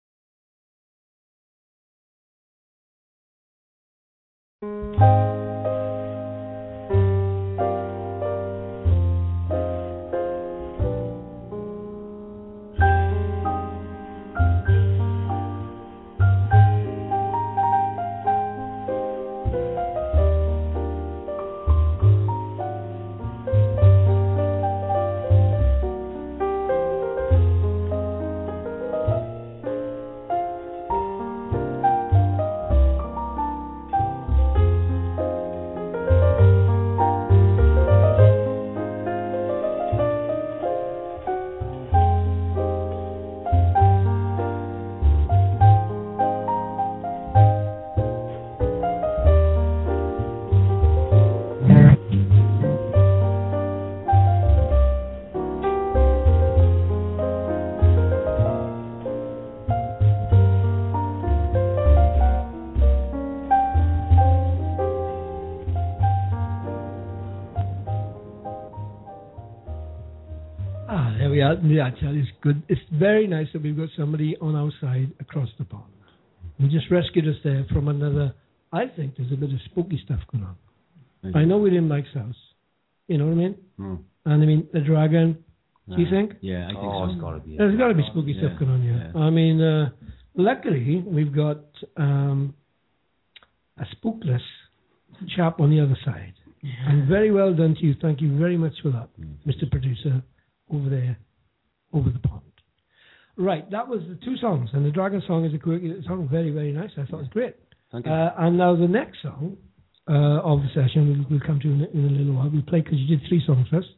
Yeah, it's good. It's very nice that we've got somebody on our side across the pond. He just rescued us there from another. I think there's a bit of spooky stuff going on. Thank I know we're in Mike's house. You know what I mean? Mm. And I mean, the dragon, no. do you think? Yeah, I think oh, so. It's gotta be there's got to be spooky yeah. stuff going on, yeah. yeah. I mean, uh, luckily, we've got um, a spookless chap on the other side. Yeah. And very well done to you. Thank you very much for that, mm. Mister Producer, over there. Over the pond. Right, that was the two songs, and the Dragon song is a quirky song, very, very nice. I thought it was great. Thank you. Uh, and now the next song uh, of the session we'll, we'll come to in, in a little while. We play because you did three songs first.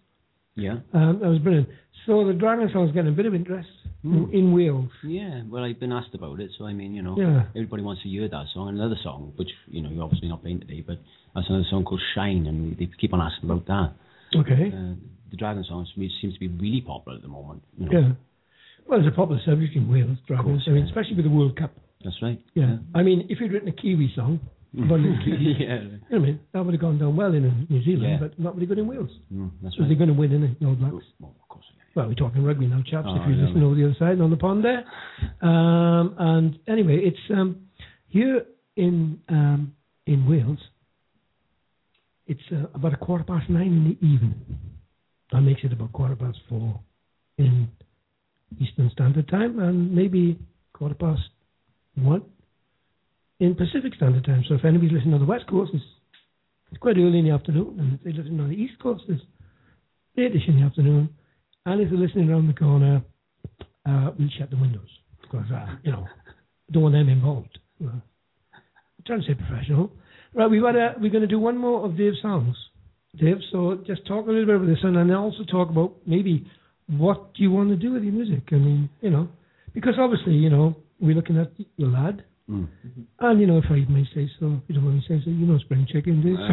Yeah. Um, that was brilliant. So the Dragon song's getting a bit of interest Mm. in, in Wales. Yeah, well, I've been asked about it, so I mean, you know, Yeah. everybody wants to hear that song. Another song, which, you know, you're obviously not playing today, but that's another song called Shine, and they keep on asking about that. Okay. Uh, the Dragon song seems to be really popular at the moment. You know. Yeah. Well, it's a popular subject in Wales, Dragons. course, I mean, yeah. especially with the World Cup. That's right. Yeah. I mean, if you'd written a Kiwi song, Mm. about little Kiwis, Yeah. you know what I mean, that would have gone down well in uh, New Zealand, Yeah. but not really good in Wales. Mm, that's So right. they're going to win, innit, the All Blacks? Well, of course. Yeah. Well, we're talking rugby now, chaps, Oh, if you're yeah, listening right. over the other side on the pond there. Um, and anyway, it's um, here in um, in Wales, it's uh, about a quarter past nine in the evening. That makes it about quarter past four in Eastern Standard Time, and maybe quarter past one in Pacific Standard Time. So if anybody's listening on the West Coast, it's, it's quite early in the afternoon, and if they're listening on the East Coast, it's late-ish in the afternoon. And if they're listening around the corner, uh, we'll shut the windows because, uh, you know, don't want them involved. Uh, I'm trying to say professional. Right, we've got a, we're going to do one more of Dave's songs. Dave, so just talk a little bit about this, and then also talk about maybe what do you want to do with your music. I mean, you know, because obviously, you know, we're looking at your lad. Mm. And, you know, if I may say so, if you don't want me to say so, you know Spring Chicken, Dave.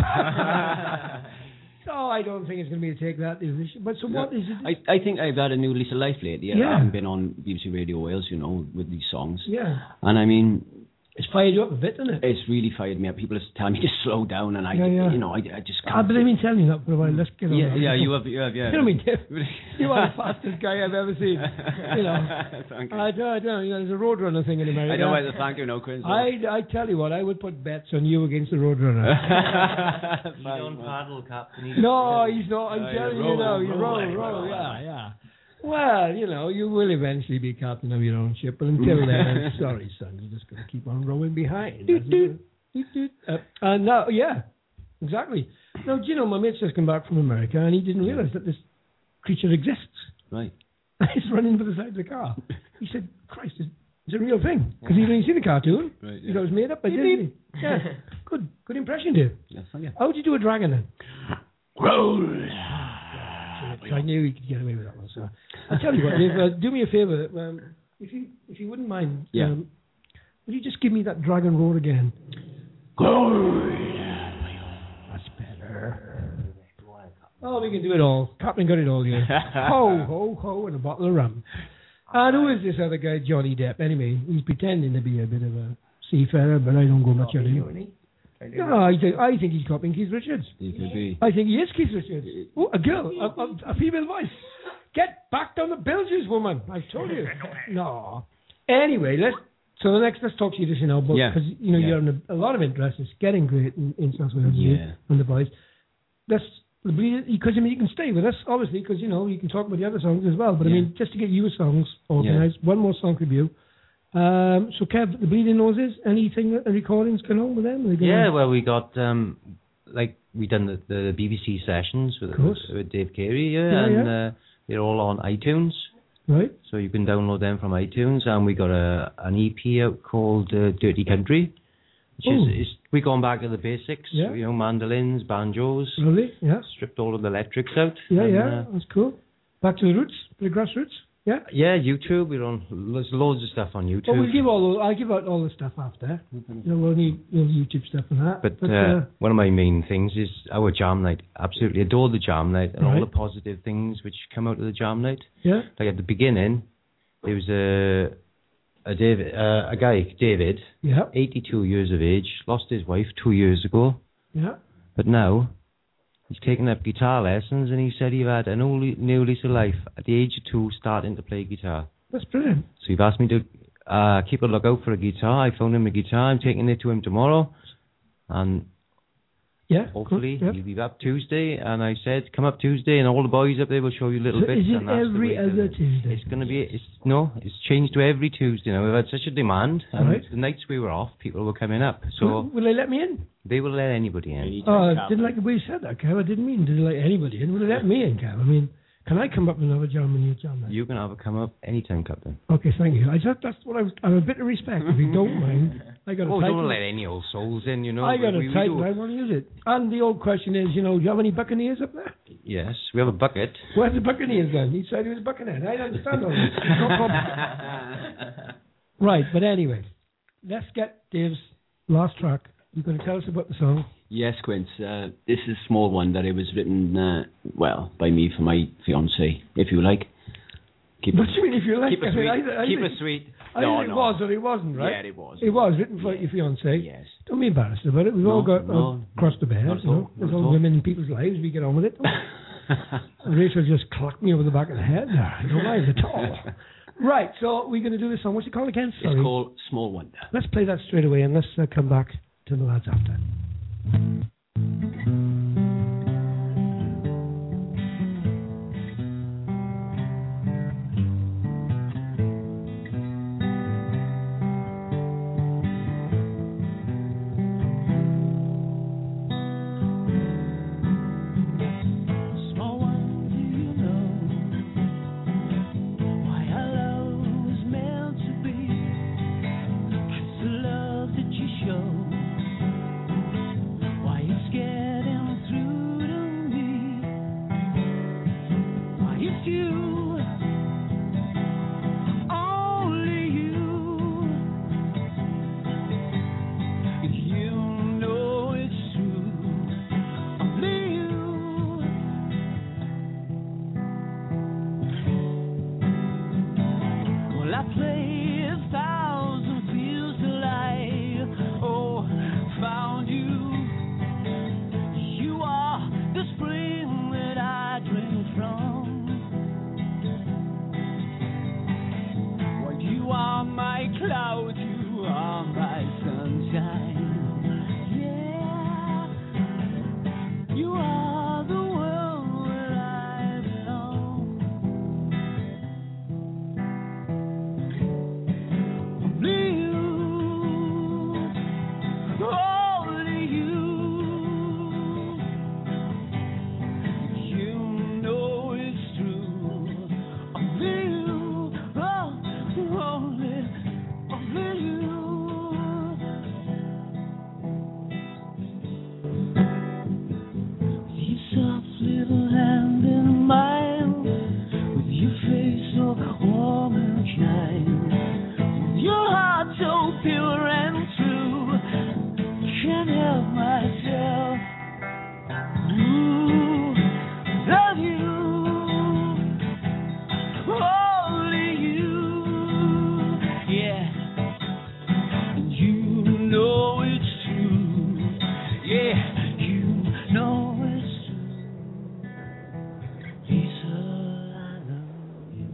So I don't think it's going to be a take that position. But so No, what is it? I, I think I've had a new lease of life lately. Yeah. I haven't been on B B C Radio Wales, you know, with these songs. Yeah. And I mean, it's fired you up a bit, isn't it? It's really fired me up. People are telling me to slow down, and I, Yeah, yeah. you know, I, I just can't. I've been telling you that for a while. Let's get on Yeah, that. yeah, you have, you have, yeah. You know what I mean, Dave? You are the fastest guy I've ever seen. You know, Thank you. I don't, I don't. You know, there's a Roadrunner thing in America. I know why the thank you, no, Quinn. I, I tell you what, I would put bets on you against the Roadrunner. You don't paddle, Captain. No, he's not. I'm Uh, telling yeah, you roll, now. You roll, roll, roll, roll, roll. yeah, yeah. Well, you know, you will eventually be captain of your own ship, but until then, sorry, son, you're just going to keep on rowing behind. Uh, and now, yeah, exactly. Now, do you know, my mate's just come back from America, and he didn't realize that this creature exists. Right. He's running for the side of the car. He said, Christ, it's, it's a real thing. Because he'd only seen the cartoon. Right, He thought it was made up by Disney. Yeah. Good good impression, Dave. Yes, thank you. How would you do a dragon then? Roll. I knew he could get away with that one. So I'll tell you what, Dave, uh, do me a favour. Um, if you if you wouldn't mind, Yeah. um, would you just give me that dragon roar again? That's better. Oh, we can do it all. Captain got it all here. Ho, ho, ho, and a bottle of rum. And who is this other guy, Johnny Depp? Anyway, he's pretending to be a bit of a seafarer, but I don't go much on him. No, I think, I think he's copying Keith Richards. He could be. I think he is Keith Richards. Oh, a girl, a, a, a female voice. Get back down the bilges, woman. I told you. No. Anyway, let's. So the next, let's talk to you just, you know, because Yeah. you know Yeah. you're having a, a lot of interest. It's getting great in, in South Wales Yeah. and the boys. Let's because I mean you can stay with us obviously because you know you can talk about the other songs as well. But I Yeah. mean just to get your songs organised, one more song review. Um, so Kev, the Bleeding Noses, anything that the recordings going on with them? Are they going Yeah, on? well, we got um, like we done the, the B B C sessions with, Of course. with, with Dave Carey, yeah, Yeah, and yeah. Uh, they're all on iTunes, Right. so you can download them from iTunes. And we got a an E P out called uh, Dirty Country, which Oh. is, is we're going back to the basics. Yeah. You know, mandolins, banjos, Really? Yeah. stripped all of the electrics out. Yeah, and, yeah. uh, That's cool. Back to the roots, the grassroots. Yeah. yeah, YouTube. We're on. There's loads of stuff on YouTube. Well, we'll give all. The, I'll give out all the stuff after. You know, we'll need, we'll need YouTube stuff and that. But, uh, one of my main things is our jam night. Absolutely adore the jam night and all Right. the positive things which come out of the jam night. yeah. Like at the beginning, there was a a David, uh, a guy, David, Yeah. eighty-two years of age, lost his wife two years ago, Yeah. but now he's taken up guitar lessons, and he said he had a new le- new lease of life at the age of two, starting to play guitar. That's brilliant. So he's asked me to uh, keep a lookout for a guitar. I found him a guitar. I'm taking it to him tomorrow, and Yeah. hopefully Cool. Yeah. he'll be up Tuesday. And I said, come up Tuesday, and all the boys up there will show you little So bits. is it and that's the every way to- other Tuesday? It's going to be. It's no. It's changed to every Tuesday now. We've had such a demand, and Right. the nights we were off, people were coming up. Will, So will they let me in? they will let anybody in. Oh, I didn't like the way you said that, Kev. I didn't mean to let anybody in. Will they let me in, Kev? I mean, Can I come up and have a jam when you jam then? You can have a come up anytime, Captain. Okay, thank you. I just, that's what I was. I have a bit of respect, if you don't mind. I got a Oh, title. don't let any old souls in, you know. I got we, a we title. do- I want to use it. And the old question is, you know, do you have any Buccaneers up there? Yes, we have a bucket. Where's the Buccaneers then? He said he was a Buccaneer. I don't understand all this. It's not prob- Right, but anyway, let's get Dave's last track. You're going to tell us about the song. Yes, Quince. Uh, this is a small one that it was written, uh, well, by me for my fiancée, if you like. Keep What it, do you mean if you like? keep it I sweet. mean, I, I keep think, it sweet. I no, think it no. was or it wasn't, right? Yeah, it was. It was written for Yeah. your fiancée. Yes. Don't be embarrassed about it. We've No, all got no, uh, crossed the bear. not at You know? all, There's not at all all. women in people's lives. We get on with it. And Rachel just clocked me over the back of the head. No, I don't mind at all. Right, so we're going to do this song. What's it called again? Sorry. It's called Small Wonder. Let's play that straight away and let's uh, come back to the lads after. Small one, do you know why our love was meant to be? 'Cause the love that you show, why it's getting through to me. Why it's you, only you. You know it's true, only you. Well, I play a thousand fields to light. Oh, found you. You are the spring that I drink from. Well, you are my cloud, you are my sunshine. Yeah, you are the world where I belong. Only you, only you. You know it's true. Only you, oh, only, only you. With your soft little hand in mine, with your face so warm and kind. Your heart so pure and true, can't help myself. Ooh, love you, only you, yeah. And you know it's true, yeah. You know it's true, Lisa, I love you.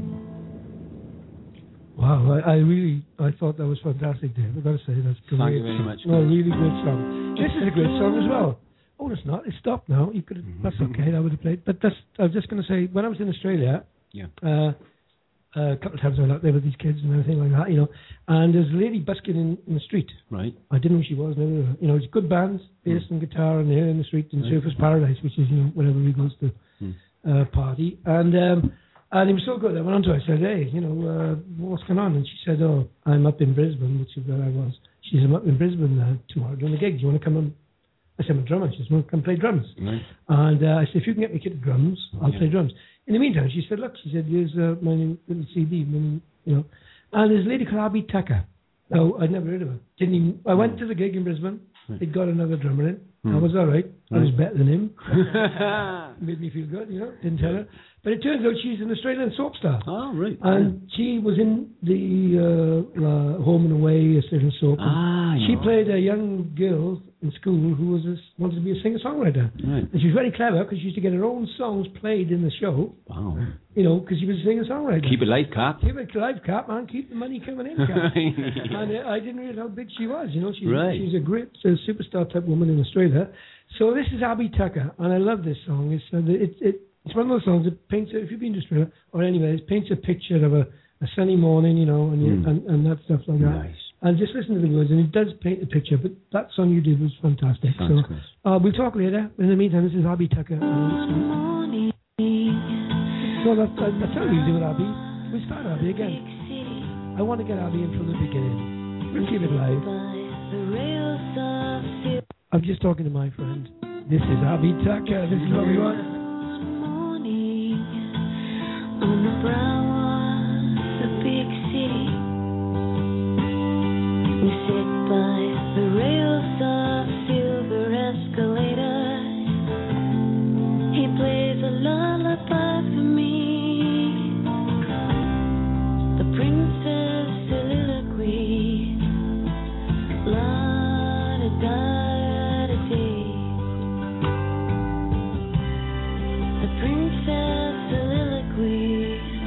Wow, I, I really, I thought that was fantastic, Dave. I've got to say, that's great. Thank you very much. No, really good song. This is a great song as well. Oh, it's not. It stopped now. You could. That's okay. That would have played. But that's. I was just going to say, when I was in Australia, Yeah. uh, a couple of times I went out there with these kids and everything like that, you know. And there's a lady busking in, in the street. Right. I didn't know who she was. Never, you know, it's good bands, bass and guitar, and they're in the street in Right. Surfers Paradise, which is, you know, whenever we goes to Mm. uh, party. And um, and it was so good. I went on to her. I said, hey, you know, uh, what's going on? And she said, oh, I'm up in Brisbane, which is where I was. She said, I'm up in Brisbane uh, tomorrow doing a gig. Do you want to come and... I said, I'm a drummer. She said, well, come play drums. Right. And uh, I said, if you can get me a kit of drums, I'll Yeah. play drums. In the meantime, she said, look, she said, here's uh, my new little C D, my, you know. And there's a lady called Abby Tucker. No, I'd never heard of her. Didn't even, I went to the gig in Brisbane. Right. They'd got another drummer in. Hmm. I was all right. I was Right. better than him. Made me feel good, you know. Didn't tell her. But it turns out she's an Australian soap star. Oh, right. And she was in the uh, uh, Home and Away, Australian soap. Ah, I She know. played a young girl in school who was a, wanted to be a singer-songwriter. Right. And she was very clever because she used to get her own songs played in the show, Wow. you know, because she was a singer-songwriter. Keep it light, Cap. Keep it live, Cap, man. Keep the money coming in, Cap. And uh, I didn't realize how big she was, you know. She, Right. She's a great uh, superstar type woman in Australia. So this is Abby Tucker, and I love this song. It's uh, it, it it's one of those songs that paints, a, if you've been to Australia, or anywhere, it paints a picture of a, a sunny morning, you know, and, you, Mm. and and that stuff like that. Nice. And just listen to the words, and it does paint a picture, but that song you did was fantastic. Thanks, so Chris. uh, we'll talk later. In the meantime, this is Abby Tucker. And it's, uh, Morning, No, that's, that, that's how we do it, Abby. We start Abby again. I want to get Abby in from the beginning. We'll keep it live. I'm just talking to my friend. This is Abby Tucker. This is what we want. On the brow of the big city, we sit by the rails of silver escalators. He plays a lullaby for me, the princess soliloquy. La da da da dee. The princess soliloquy.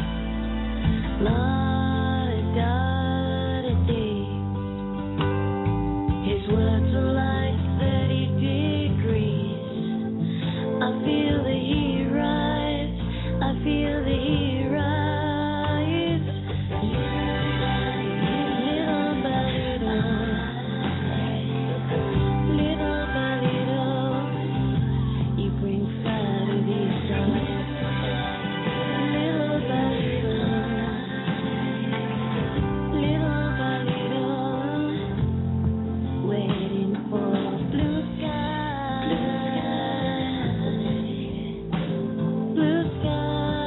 La da da dee. His words are like thirty degrees. I feel the heat rise. I feel the heat rise. Little by little, little by little, you bring fire to these eyes. Little by little. Little by little, waiting for blue sky, blue sky, blue sky.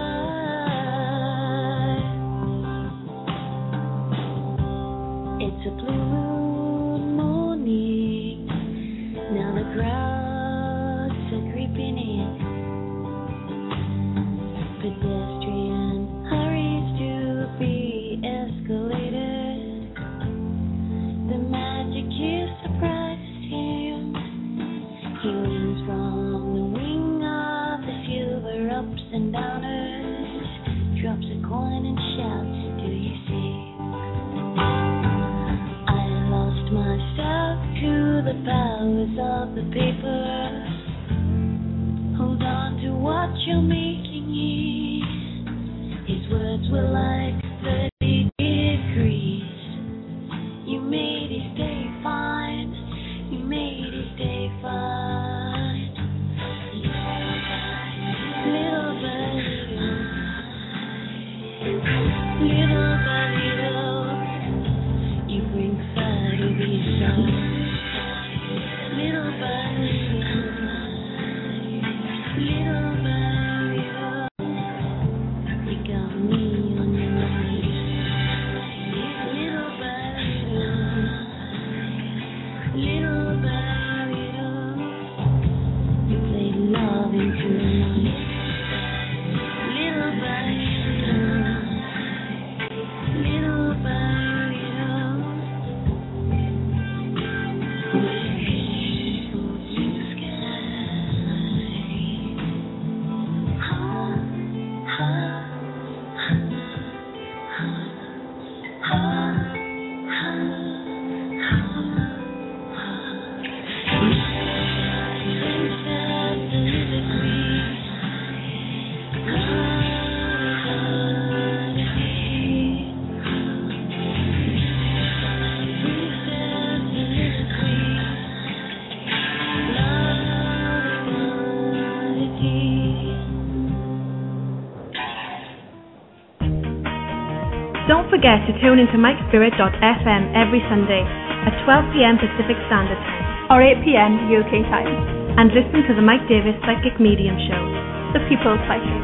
It's a blue morning. Now the crowds are creeping in. Pedestrian hurries to be escalated. The magic kiss surprised him. He leans from the wing of the silver ups and downers, drops a coin and shouts, do you see? I lost myself to the powers of the paper. Hold on to what you're making it. His words were like thirty degrees. You made his day fine. You made his day fine. Little by little, little by little, you bring fire to these eyes. Little by little, little by little, you got me on your mind. Little by little, little by little, you played love into the night. Little by little, little by little, wish for blue sky. Ha, ha, ha, ha, ha, ha, ha. Princess soliloquy. La da da dee. Princess soliloquy. La da da dee. Don't forget to tune into mike spirit dot f m every Sunday at twelve p.m. Pacific Standard Time or eight p.m. U K time and listen to the Mike Davis Psychic Medium Show, The People's Psychic.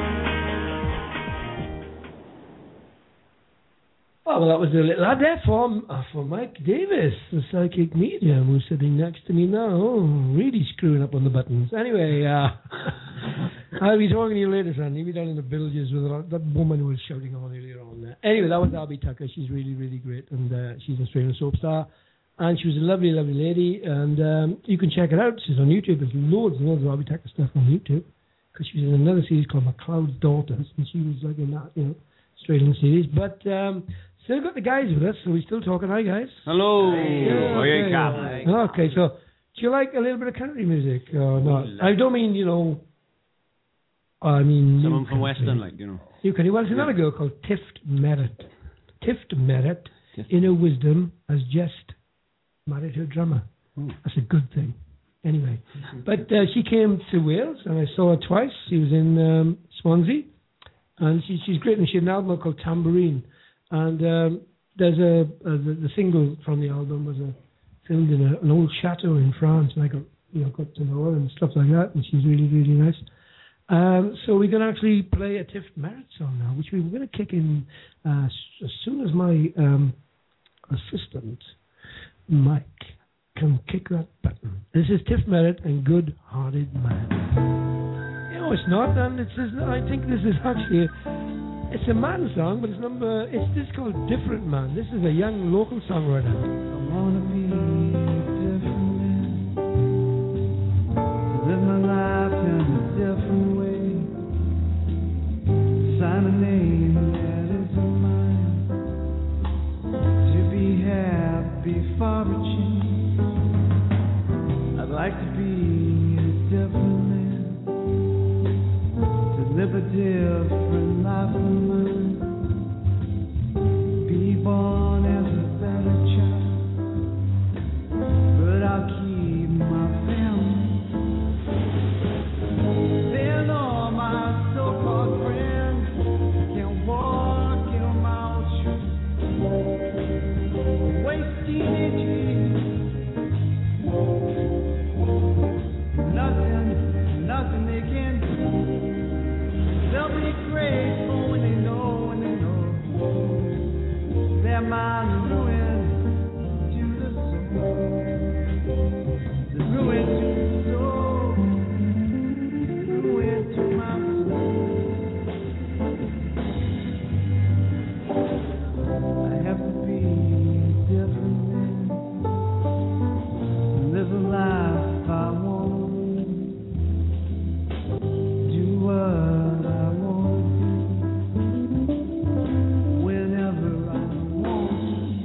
Oh, well, that was a little ad there for, uh, for Mike Davis, the psychic medium, who's sitting next to me now. Oh, really screwing up on the buttons. Anyway, uh, I'll be talking to you later, son. You'll be down in the villages with that, that woman who was shouting on earlier on there. Anyway, that was Abby Tucker. She's really, really great, and uh, she's an Australian soap star. And she was a lovely, lovely lady, and um, you can check it out. She's on YouTube. There's loads and loads of Abby Tucker stuff on YouTube, because she was in another series called McCloud's Daughters, and she was like in that, you know, Australian series. But um, still got the guys with us, so we're still talking. Hi, guys. Hello. Yeah, How are you, okay. Cap? Okay, so do you like a little bit of country music or not? I don't mean, you know, I mean... Someone from Western, like, you know. You can. Well, there's another girl called Tift Merritt. Tift Merritt, in her wisdom, has just married her drummer. Oh. That's a good thing. Anyway, but uh, she came to Wales, and I saw her twice. She was in um, Swansea, and she, she's great. And she had an album called Tambourine, and um, there's a, a the, the single from the album was a, filmed in a, an old chateau in France, and I got you know got to know her and stuff like that, and she's really really nice. Um, so we can actually play a Tiff Merritt song now, which we were going to kick in uh, as soon as my um, assistant Mike can kick that button. This is Tiff Merritt and Good Hearted Man. You know, it's not, and it's just, I think this is actually a, it's a man song, but it's number it's this called Different Man. This is a young local songwriter. I wanna be different man, live my life in a different way, sign a name that isn't mine, to be happy for a change. I'd like to be a different man, to live a different life than mine, be born as a better child, but I'll keep my family. Then all my so-called friends can walk in my own shoes, wasting energy. Nothing, nothing they can do. They'll be grateful when they know, when they know their mind ruined to the soul. The ruin to the soul, ruin to my soul. I have to be different man, live a life I want, do what I want, whenever I want.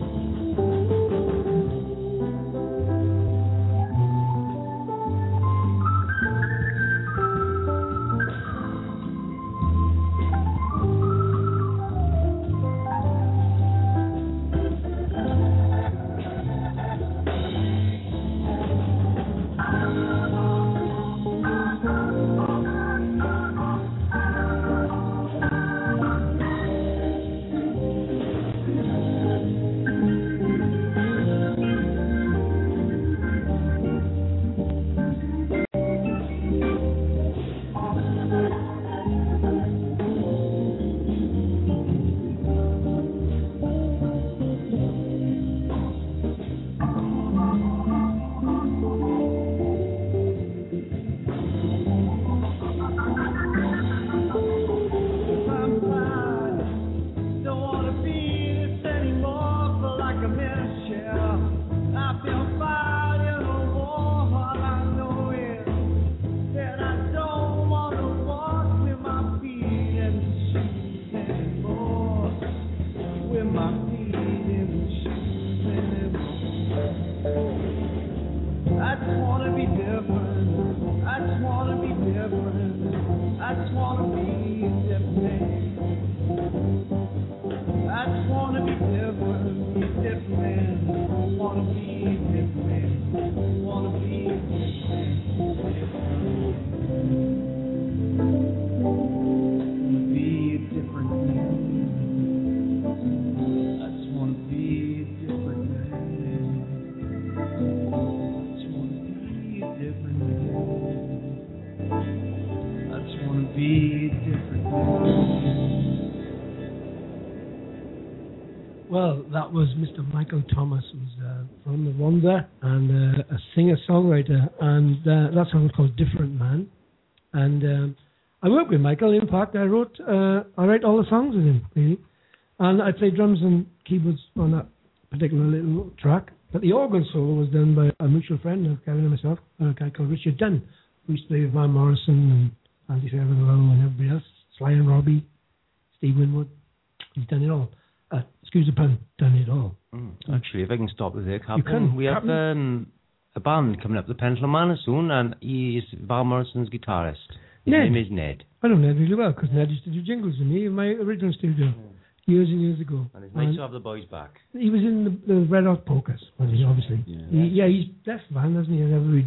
Well, that was Mister Michael Thomas, who's uh, from Rwanda and uh, a singer-songwriter, and uh, that song is called Different Man. And um, I work with Michael. In fact, I wrote, uh, I write all the songs with him, really. And I play drums and keyboards on that particular little track. But the organ solo was done by a mutual friend of Kevin and myself, a guy called Richard Dunn, who used to play with Van Morrison and Andy Fairweather and everybody else, Sly and Robbie, Steve Winwood. He's done it all. Uh, excuse the pun, done it all. Mm. Actually, if I can stop with there, Captain, you can, we Captain. have um, a band coming up, the Pendulum Manor, soon, and he is Van Morrison's guitarist. His Ned. name is Ned. I know Ned really well, because Ned used to do jingles with me in my original studio, mm. years and years ago. And it's nice and to have the boys back. He was in the, the Red Hot Polkas, well, he obviously. Yeah, he, yeah, he's left Van, hasn't he, whatever he does.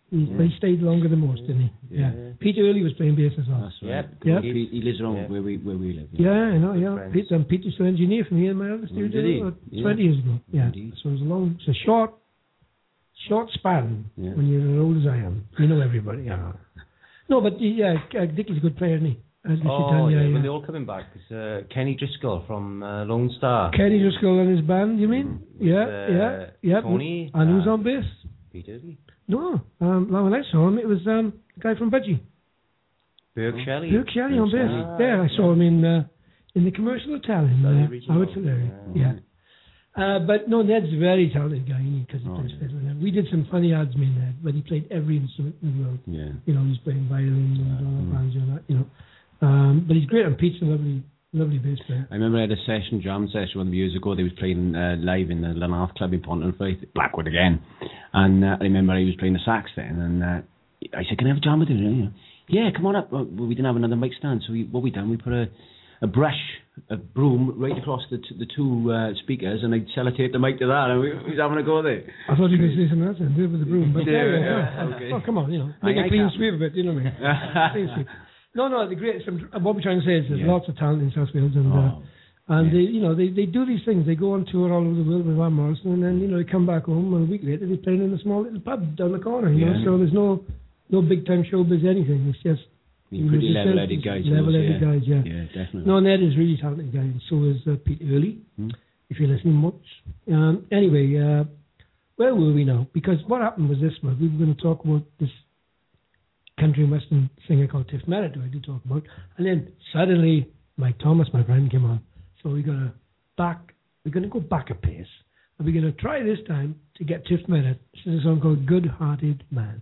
He, Yeah. he stayed longer than most, didn't he? Yeah. Peter Early was playing bass as well. That's right. Yeah. He, he lives around Yeah. where we where we live. Yeah, I know, yeah. friends. Peter, and Peter used to engineer for me in my other studio did he? uh, Yeah. twenty years ago. Yeah. Indeed. So it was a long, it's a short, short span Yeah. when you're as old as I am. You know everybody. Yeah. No, but yeah, uh, Dick is a good player, isn't he? As we should Oh, tell you, yeah, yeah. well, they're all coming back. It's uh, Kenny Driscoll from uh, Lone Star. Kenny Driscoll and his band, you mean? Yeah, uh, yeah, yeah. Tony, And who's uh, on bass? Peter Early. No, um, well, when I saw him, it was um, the guy from Budgie. Burke Shelley. Luke Shelley on bass. Ah, Yeah, I saw him in uh, in the commercial hotel in Sorry, uh, original. Howard Finlay. Yeah. Uh, but no, Ned's a very talented guy because he Oh, plays yeah. fiddle. And we did some funny odds, me and Ned, but he played every instrument in the world. Yeah. You know, he's playing violin and all Mm. banjo and that, you know. Um, but he's great, and Pete's a lovely, lovely bass player. I remember I had a session, jam session one years ago. They was playing uh, live in the Lanarth Club in Pontypridd, Blackwood again. And uh, I remember he was playing the sax then, and uh, I said, "Can I have a jam with him?" Yeah, come on up. Well, we didn't have another mic stand, so we, what we done, we put a, a brush, a broom right across the t- the two uh, speakers, and I sellotaped the mic to that, and we, we was having a go there. I thought you were going to say something else and do it with the broom. But Yeah, yeah, yeah, yeah, yeah. okay. Oh, come on, you know. I- Make I a clean can't. sweep of it, you know what I mean? Clean sweep. No, no, the great. Some, what we're trying to say is there's Yeah. lots of talent in South Wales, and uh, Oh, and yeah. they, you know, they, they do these things. They go on tour all over the world with Van Morrison, and then you know they come back home, and a week later they're playing in a small little pub down the corner. You know, Yeah. so there's no no big time showbiz anything. It's just You're you know, pretty it's just- level-headed guys. those, Level-headed yeah. guys, yeah. Yeah, definitely. No, Ned is really talented guy, and so is uh, Pete Early. Hmm. If you're listening much. Um, anyway, uh, where were we now? Because what happened was this: was we were going to talk about this country and western singer called Tiff Merritt, who I did talk about, and then suddenly Mike Thomas, my friend, came on. So we're going to back. We're going to go back a pace, and we're going to try this time to get Tiff Merritt. This is a song called "Good Hearted Man."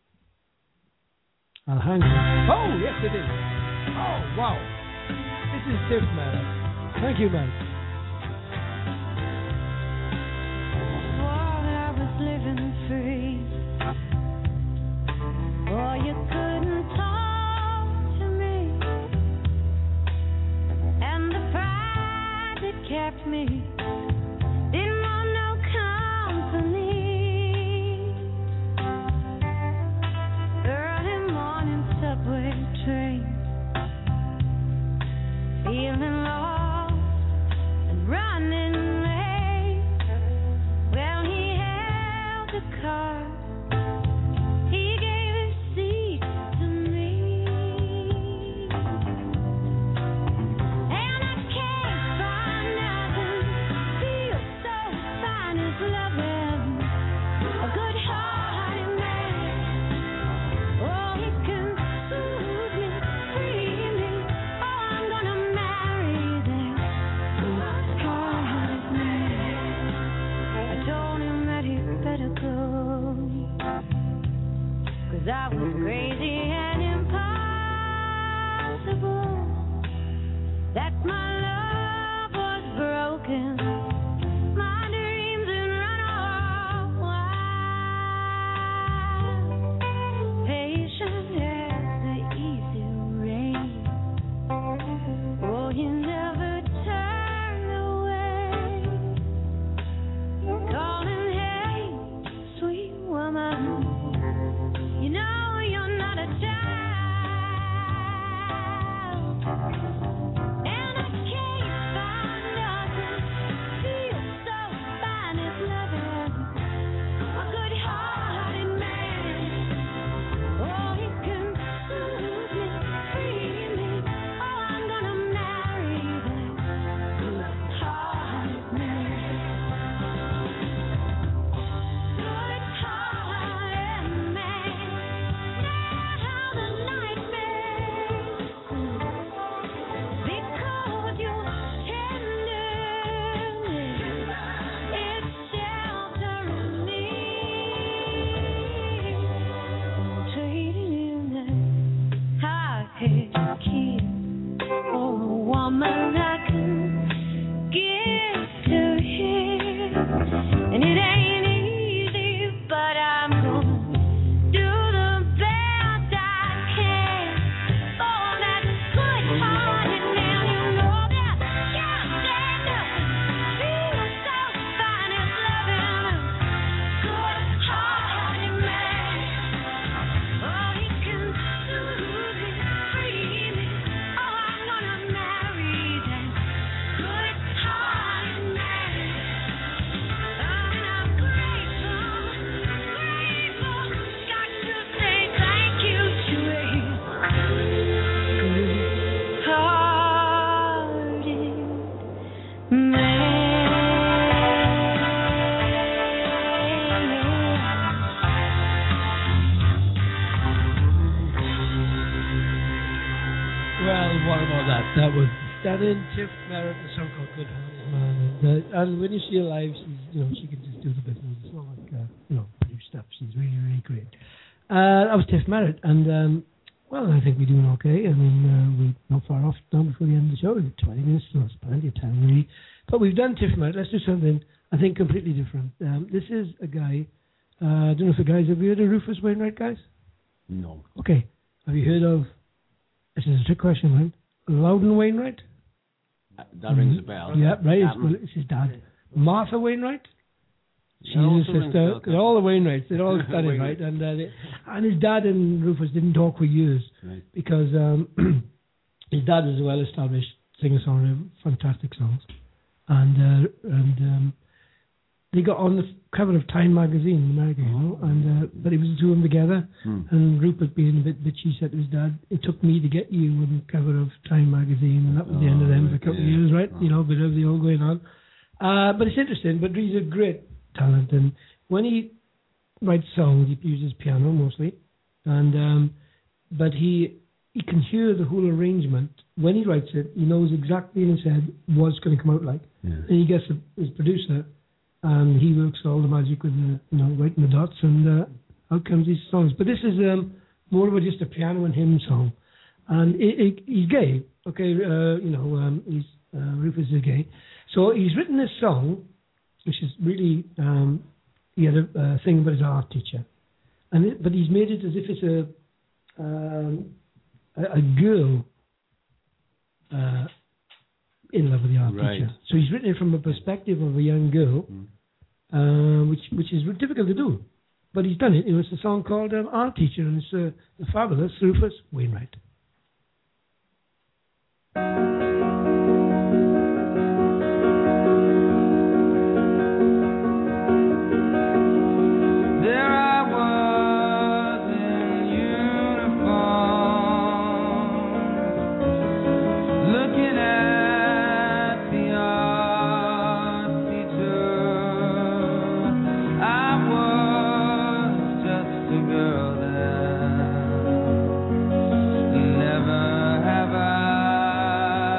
I'll hang on. Oh, yes, it is. Oh, wow. This is Tiff Merritt. Thank you, Mike. While I was living free, oh, you couldn't talk to me, and the pride that kept me didn't want no company. Early morning subway train, feeling lost and running late. Well, he held the car, he gave his seat to me, and I can't find nothing And then Tiff Merritt, a song called Good Hearted Man. And, uh, and when you see her live, she's, you know, she can just do the business. It's not like, uh, you know, produce stuff. She's really, really great. Uh, that was Tiff Merritt. And, um, well, I think we're doing okay. I mean, uh, we're not far off now before the end of the show. We've got twenty minutes, so it's plenty of time, really. But we've done Tiff Merritt. Let's do something, I think, completely different. Um, this is a guy, uh, I don't know if the guys, have you heard of Rufus Wainwright, guys? No. Okay. Have you heard of, this is a trick question, man, Loudon Wainwright? That, that mm-hmm. rings a bell. Yeah, right. It's, well, it's his dad. Martha Wainwright? She's his sister. They're all the Wainwrights. They're all studied, right? And uh, they, and his dad and Rufus didn't talk for years right. because um, his dad was a well-established singer-songwriter, fantastic songs, and uh, and um, they got on the cover of Time magazine in America, you know. And uh, but it was the two of them together, hmm. and Rupert being a bit bitchy said to his dad, "It took me to get you on the cover of Time magazine," and that was oh, the end of them for a couple yeah. of years, right? Oh. You know, but of the all going on. Uh, but it's interesting. But he's a great talent, and when he writes songs, he uses piano mostly, and um, but he he can hear the whole arrangement when he writes it. He knows exactly in his head what it's going to come out like, yeah. and he gets a, his producer, and he works all the magic with the, you know, writing the dots, and uh, out comes these songs. But this is um, more of a, just a piano and hymn song, and it, it, he's gay. Okay, uh, you know, um, he's uh, Rufus is gay, so he's written this song, which is really, um, he had a uh, thing about his art teacher, and it, but he's made it as if it's a um, a, a girl uh, in love with the art right. teacher. So he's written it from a perspective of a young girl, mm. uh, which which is difficult to do, but he's done it. You know, it's a song called um, Art Teacher, and it's uh, the fabulous Rufus Wainwright. Never have I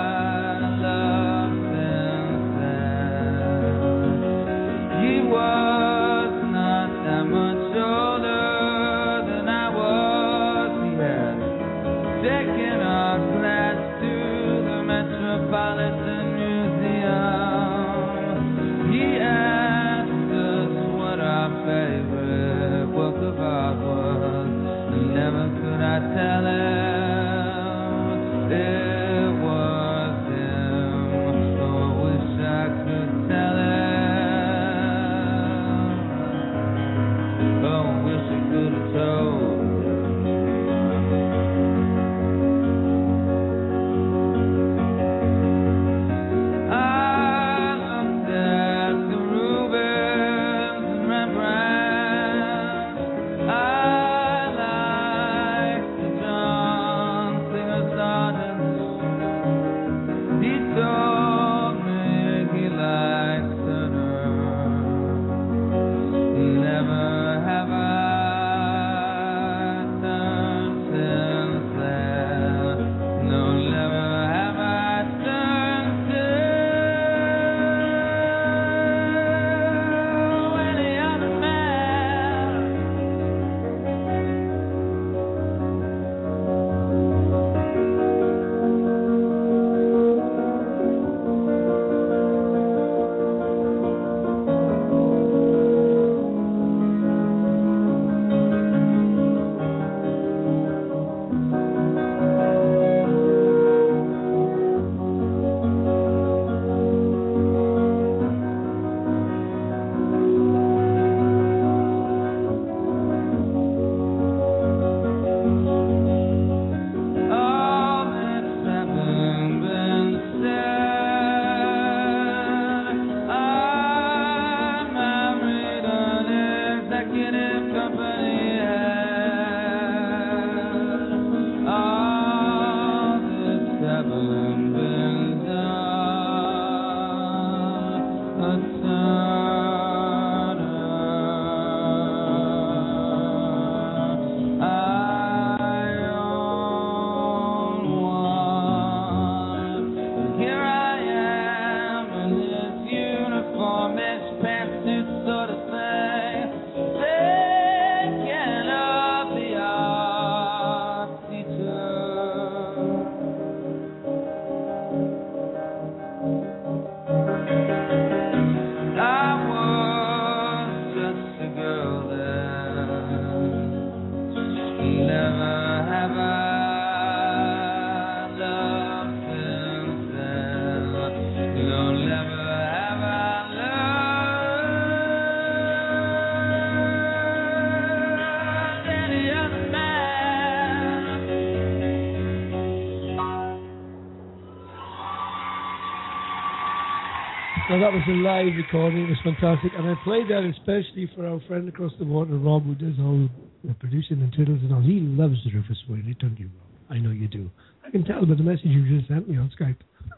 Well, that was a live recording. It was fantastic. And I played that especially for our friend across the water, Rob, who does all the producing and titles and all. He loves the Rufus Wainwright, don't you, Rob? I know you do. I can tell by the message you just sent me on Skype.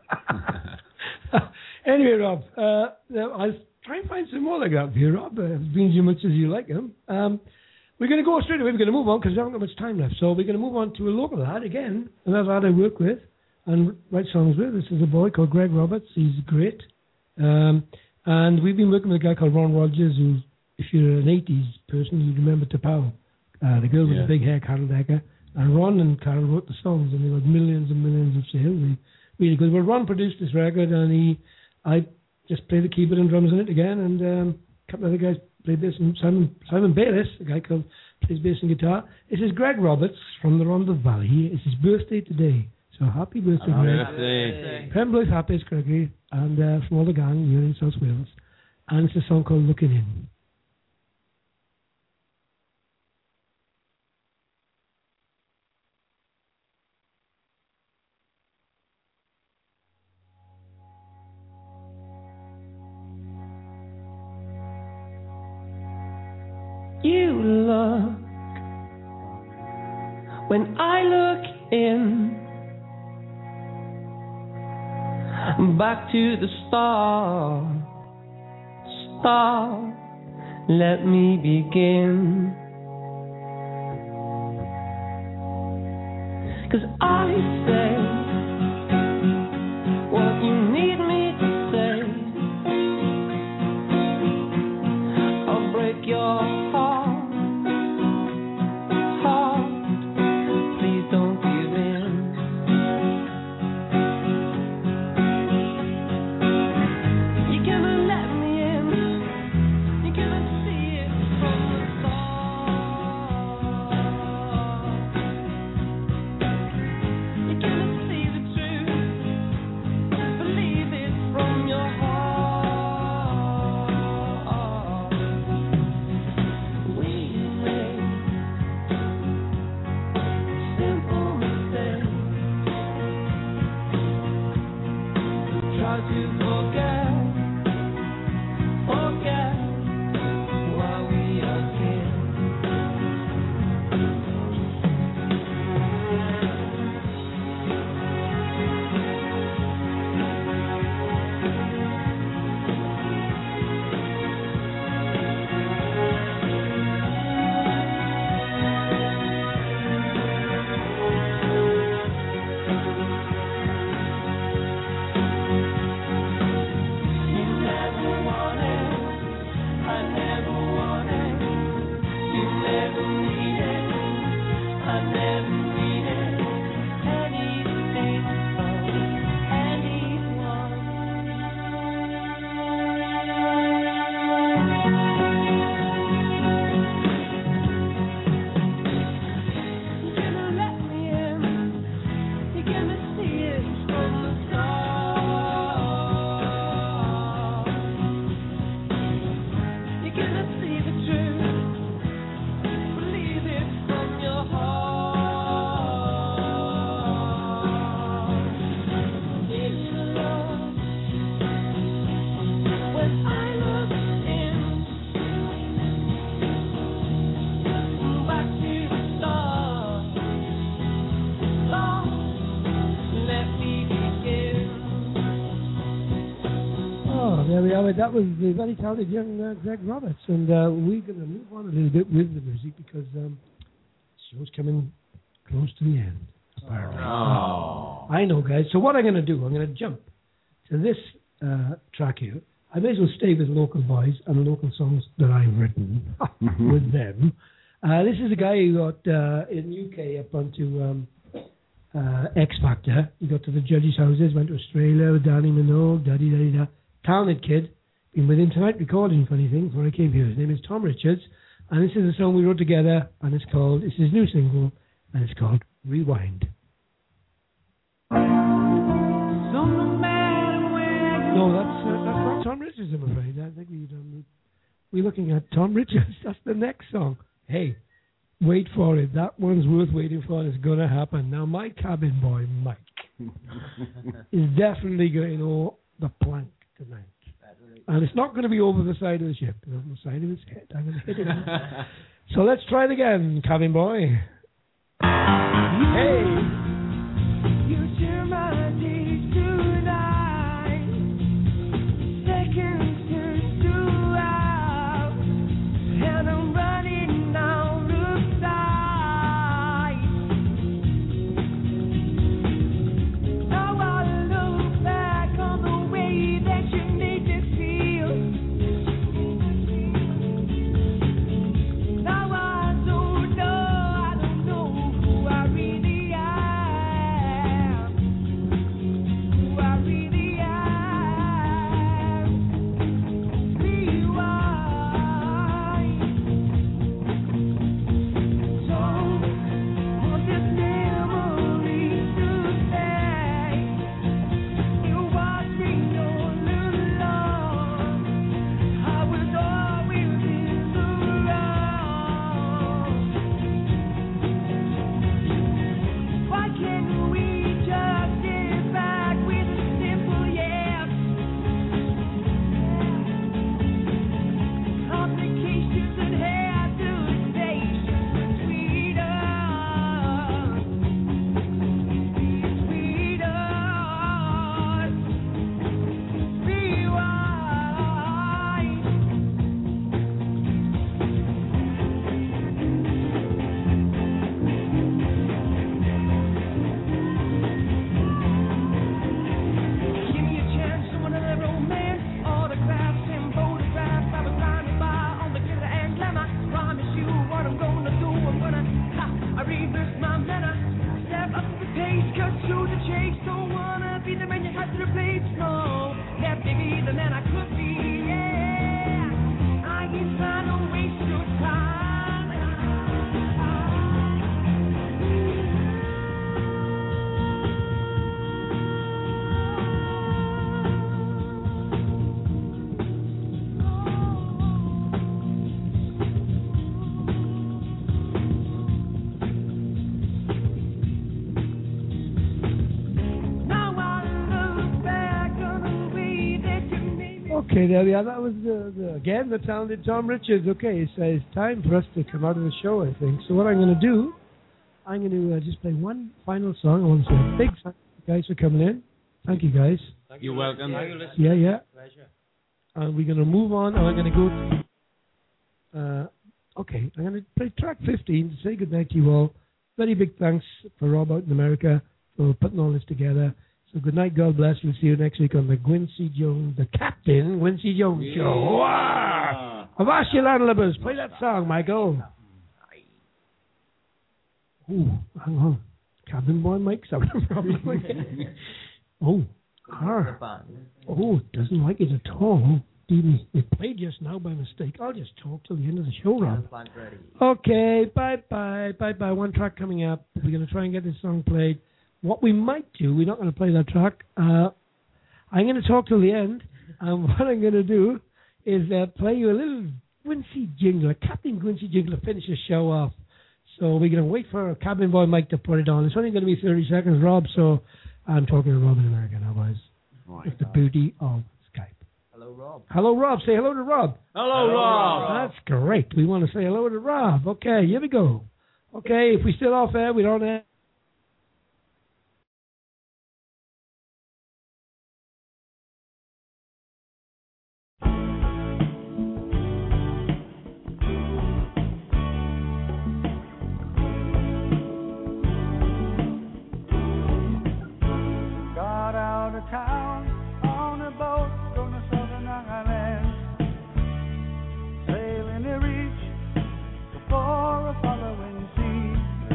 Anyway, Rob, uh, I'll try and find some more like that for you, Rob. Uh, it means as much as you like them. Um, we're going to go straight away. We're going to move on because we haven't got much time left. So we're going to move on to a local lad again, another lad I work with and write songs with. This is a boy called Greg Roberts. He's great. Um, and we've been working with a guy called Ron Rogers, who, if you're an eighties person, you'd remember Tapao, uh, the girl with Yeah. the big hair, Carol Decker. And Ron and Carol wrote the songs, and they got millions and millions of sales. They, really good. Well, Ron produced this record, and he, I just played the keyboard and drums in it again, and um, a couple of other guys played bass. And Simon, Simon Bayliss, a guy called plays bass and guitar. This is Greg Roberts from the Rhondda Valley. It's his birthday today. So happy birthday, Happy Greg. birthday. Pembroke Happy, Gregory, and uh, from all the gang here in South Wales. And it's a song called Looking In. You look when I look in, back to the start. Start, let me begin. 'Cause I say what you need me to say. I'll break your heart, heart. Please don't give in. You're gonna let me in. You're gonna see it from the start. You're gonna see the truth. Believe it from your heart. We make simple mistakes. Try to forget, forget why we are here. You never wanted, I never wanted. You never needed, I never needed anything from anyone. You're gonna let me in. You're gonna see it from the start. You're gonna see the truth. Believe it from your heart. You love when I look in, back to the start. Start, let me begin. Oh, there we are. That was the very talented young uh, Greg Roberts. And uh, we're going to move on a little bit with the music because um, the show's coming close to the end, apparently. Oh. I know, guys. So what I'm going to do, I'm going to jump to this uh, track here. I may as well stay with local boys and local songs that I've written with them. Uh, this is a guy who got uh, in U K up onto um, uh, X Factor. He got to the judges' houses, went to Australia with Danny Minogue, da da da da. Talented kid. Been with him tonight recording funny things before I came here. His name is Tom Richards, and this is a song we wrote together, and it's called, it's his new single, and it's called Rewind. No, that's uh, that's not Tom Richards, I'm afraid. I think we um, we're looking at Tom Richards. That's the next song. Hey, wait for it. That one's worth waiting for. It's gonna happen. Now, my cabin boy Mike is definitely going to know the plank tonight. And it's not going to be over the side of the ship. It's on the side of his head. I'm going to hit it. So let's try it again, cabin boy. Hey. You share my days tonight. Seconds turn to hours, and I'm running out of sight. Now I look back on the way that you made me feel. Now I don't know, I don't know who I really am. Who I really am. Rewind. Don't want this memory to stay. You watched me all along. I was always in the wrong. Why can't we just get back with a simple yes? Complications and hesitations between us. Between us. Rewind. Give me a chance to another romance. Autographs and photographs. I was blinded by on the glitter and glamour. Promise you what I'm gonna do. I'm gonna ha, I reverse my manner. Step up the pace, cut to the chase. Don't wanna be the man you had to replace. No, let me be the man I could be. Yeah, I ain't trying to waste your time. Now I look back on the way that you made me. Okay, there we are. That was the, the, again the talented Tom Richards. Okay, so it's time for us to come out of the show, I think. So what I'm going to do, I'm going to uh, just play one final song. I want to say a big thank you guys for coming in. Thank you guys. You're welcome. Yeah, yeah. Pleasure. And we're going to move on, and I'm going to go to, uh, okay, I'm going to play track fifteen to say goodnight to you all. Very big thanks for Rob out in America for putting all this together. So good night, God bless. We'll see you next week on the Quincy Jones, the Captain Quincy Jones Show. Wow. Avast your landlubbers. Play that song, Michael. Ooh, hang on. Cabin boy Mike's having a problem again. Oh, car. Oh, doesn't like it at all. Didn't it played just now by mistake. I'll just talk till the end of the show, Rob. Okay, bye-bye, bye-bye. One track coming up. We're going to try and get this song played. What we might do, we're not going to play that track. Uh, I'm going to talk till the end, and what I'm going to do is uh, play you a little Quincy jingle, a Captain Quincy jingle to finish the show off. So we're going to wait for Cabin Boy Mike to put it on. It's only going to be thirty seconds, Rob, so I'm talking to Rob in America now, boys. Right. It's the beauty of Skype. Hello, Rob. Hello, Rob. Say hello to Rob. Hello, Rob. That's great. We want to say hello to Rob. Okay, here we go. Okay, if we're still off air, we don't have... Got out of town on a boat going to Southern Ireland, sailing to reach before a following sea.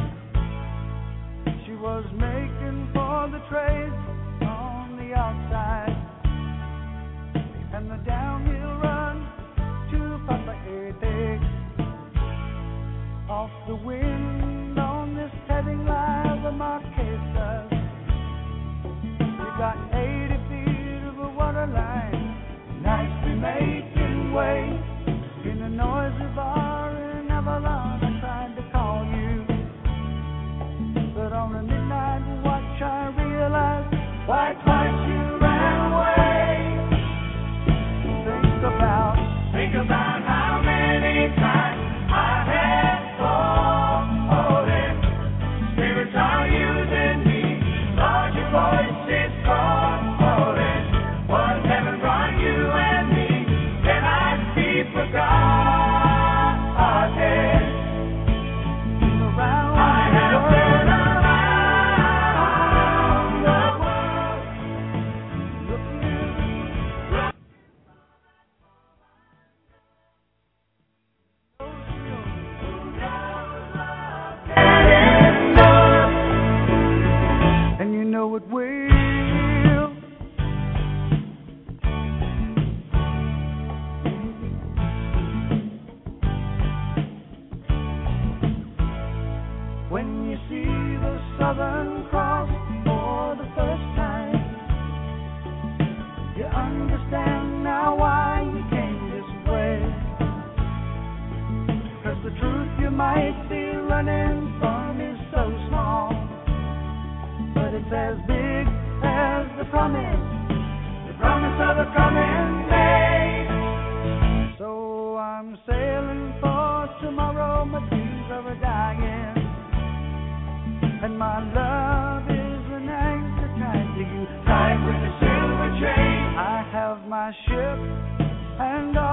She was making for the trade on the outside, and the downhill run to Papa Ete. Off the wind on this heading lies the Marquesas. You got eighty feet of a water line, nicely making way. In a noisy bar in Avalon, I tried to call you, but on a midnight watch I realized why twice you ran away. Think Southern Cross for the first time. You understand now why you came this way. 'Cause the truth you might be running from is so small, but it's as big as the promise, the promise of a coming day. So I'm sailing for tomorrow, my dreams are a-dying, and my love is an anchor tied to you, tied with a silver chain. I have my ship and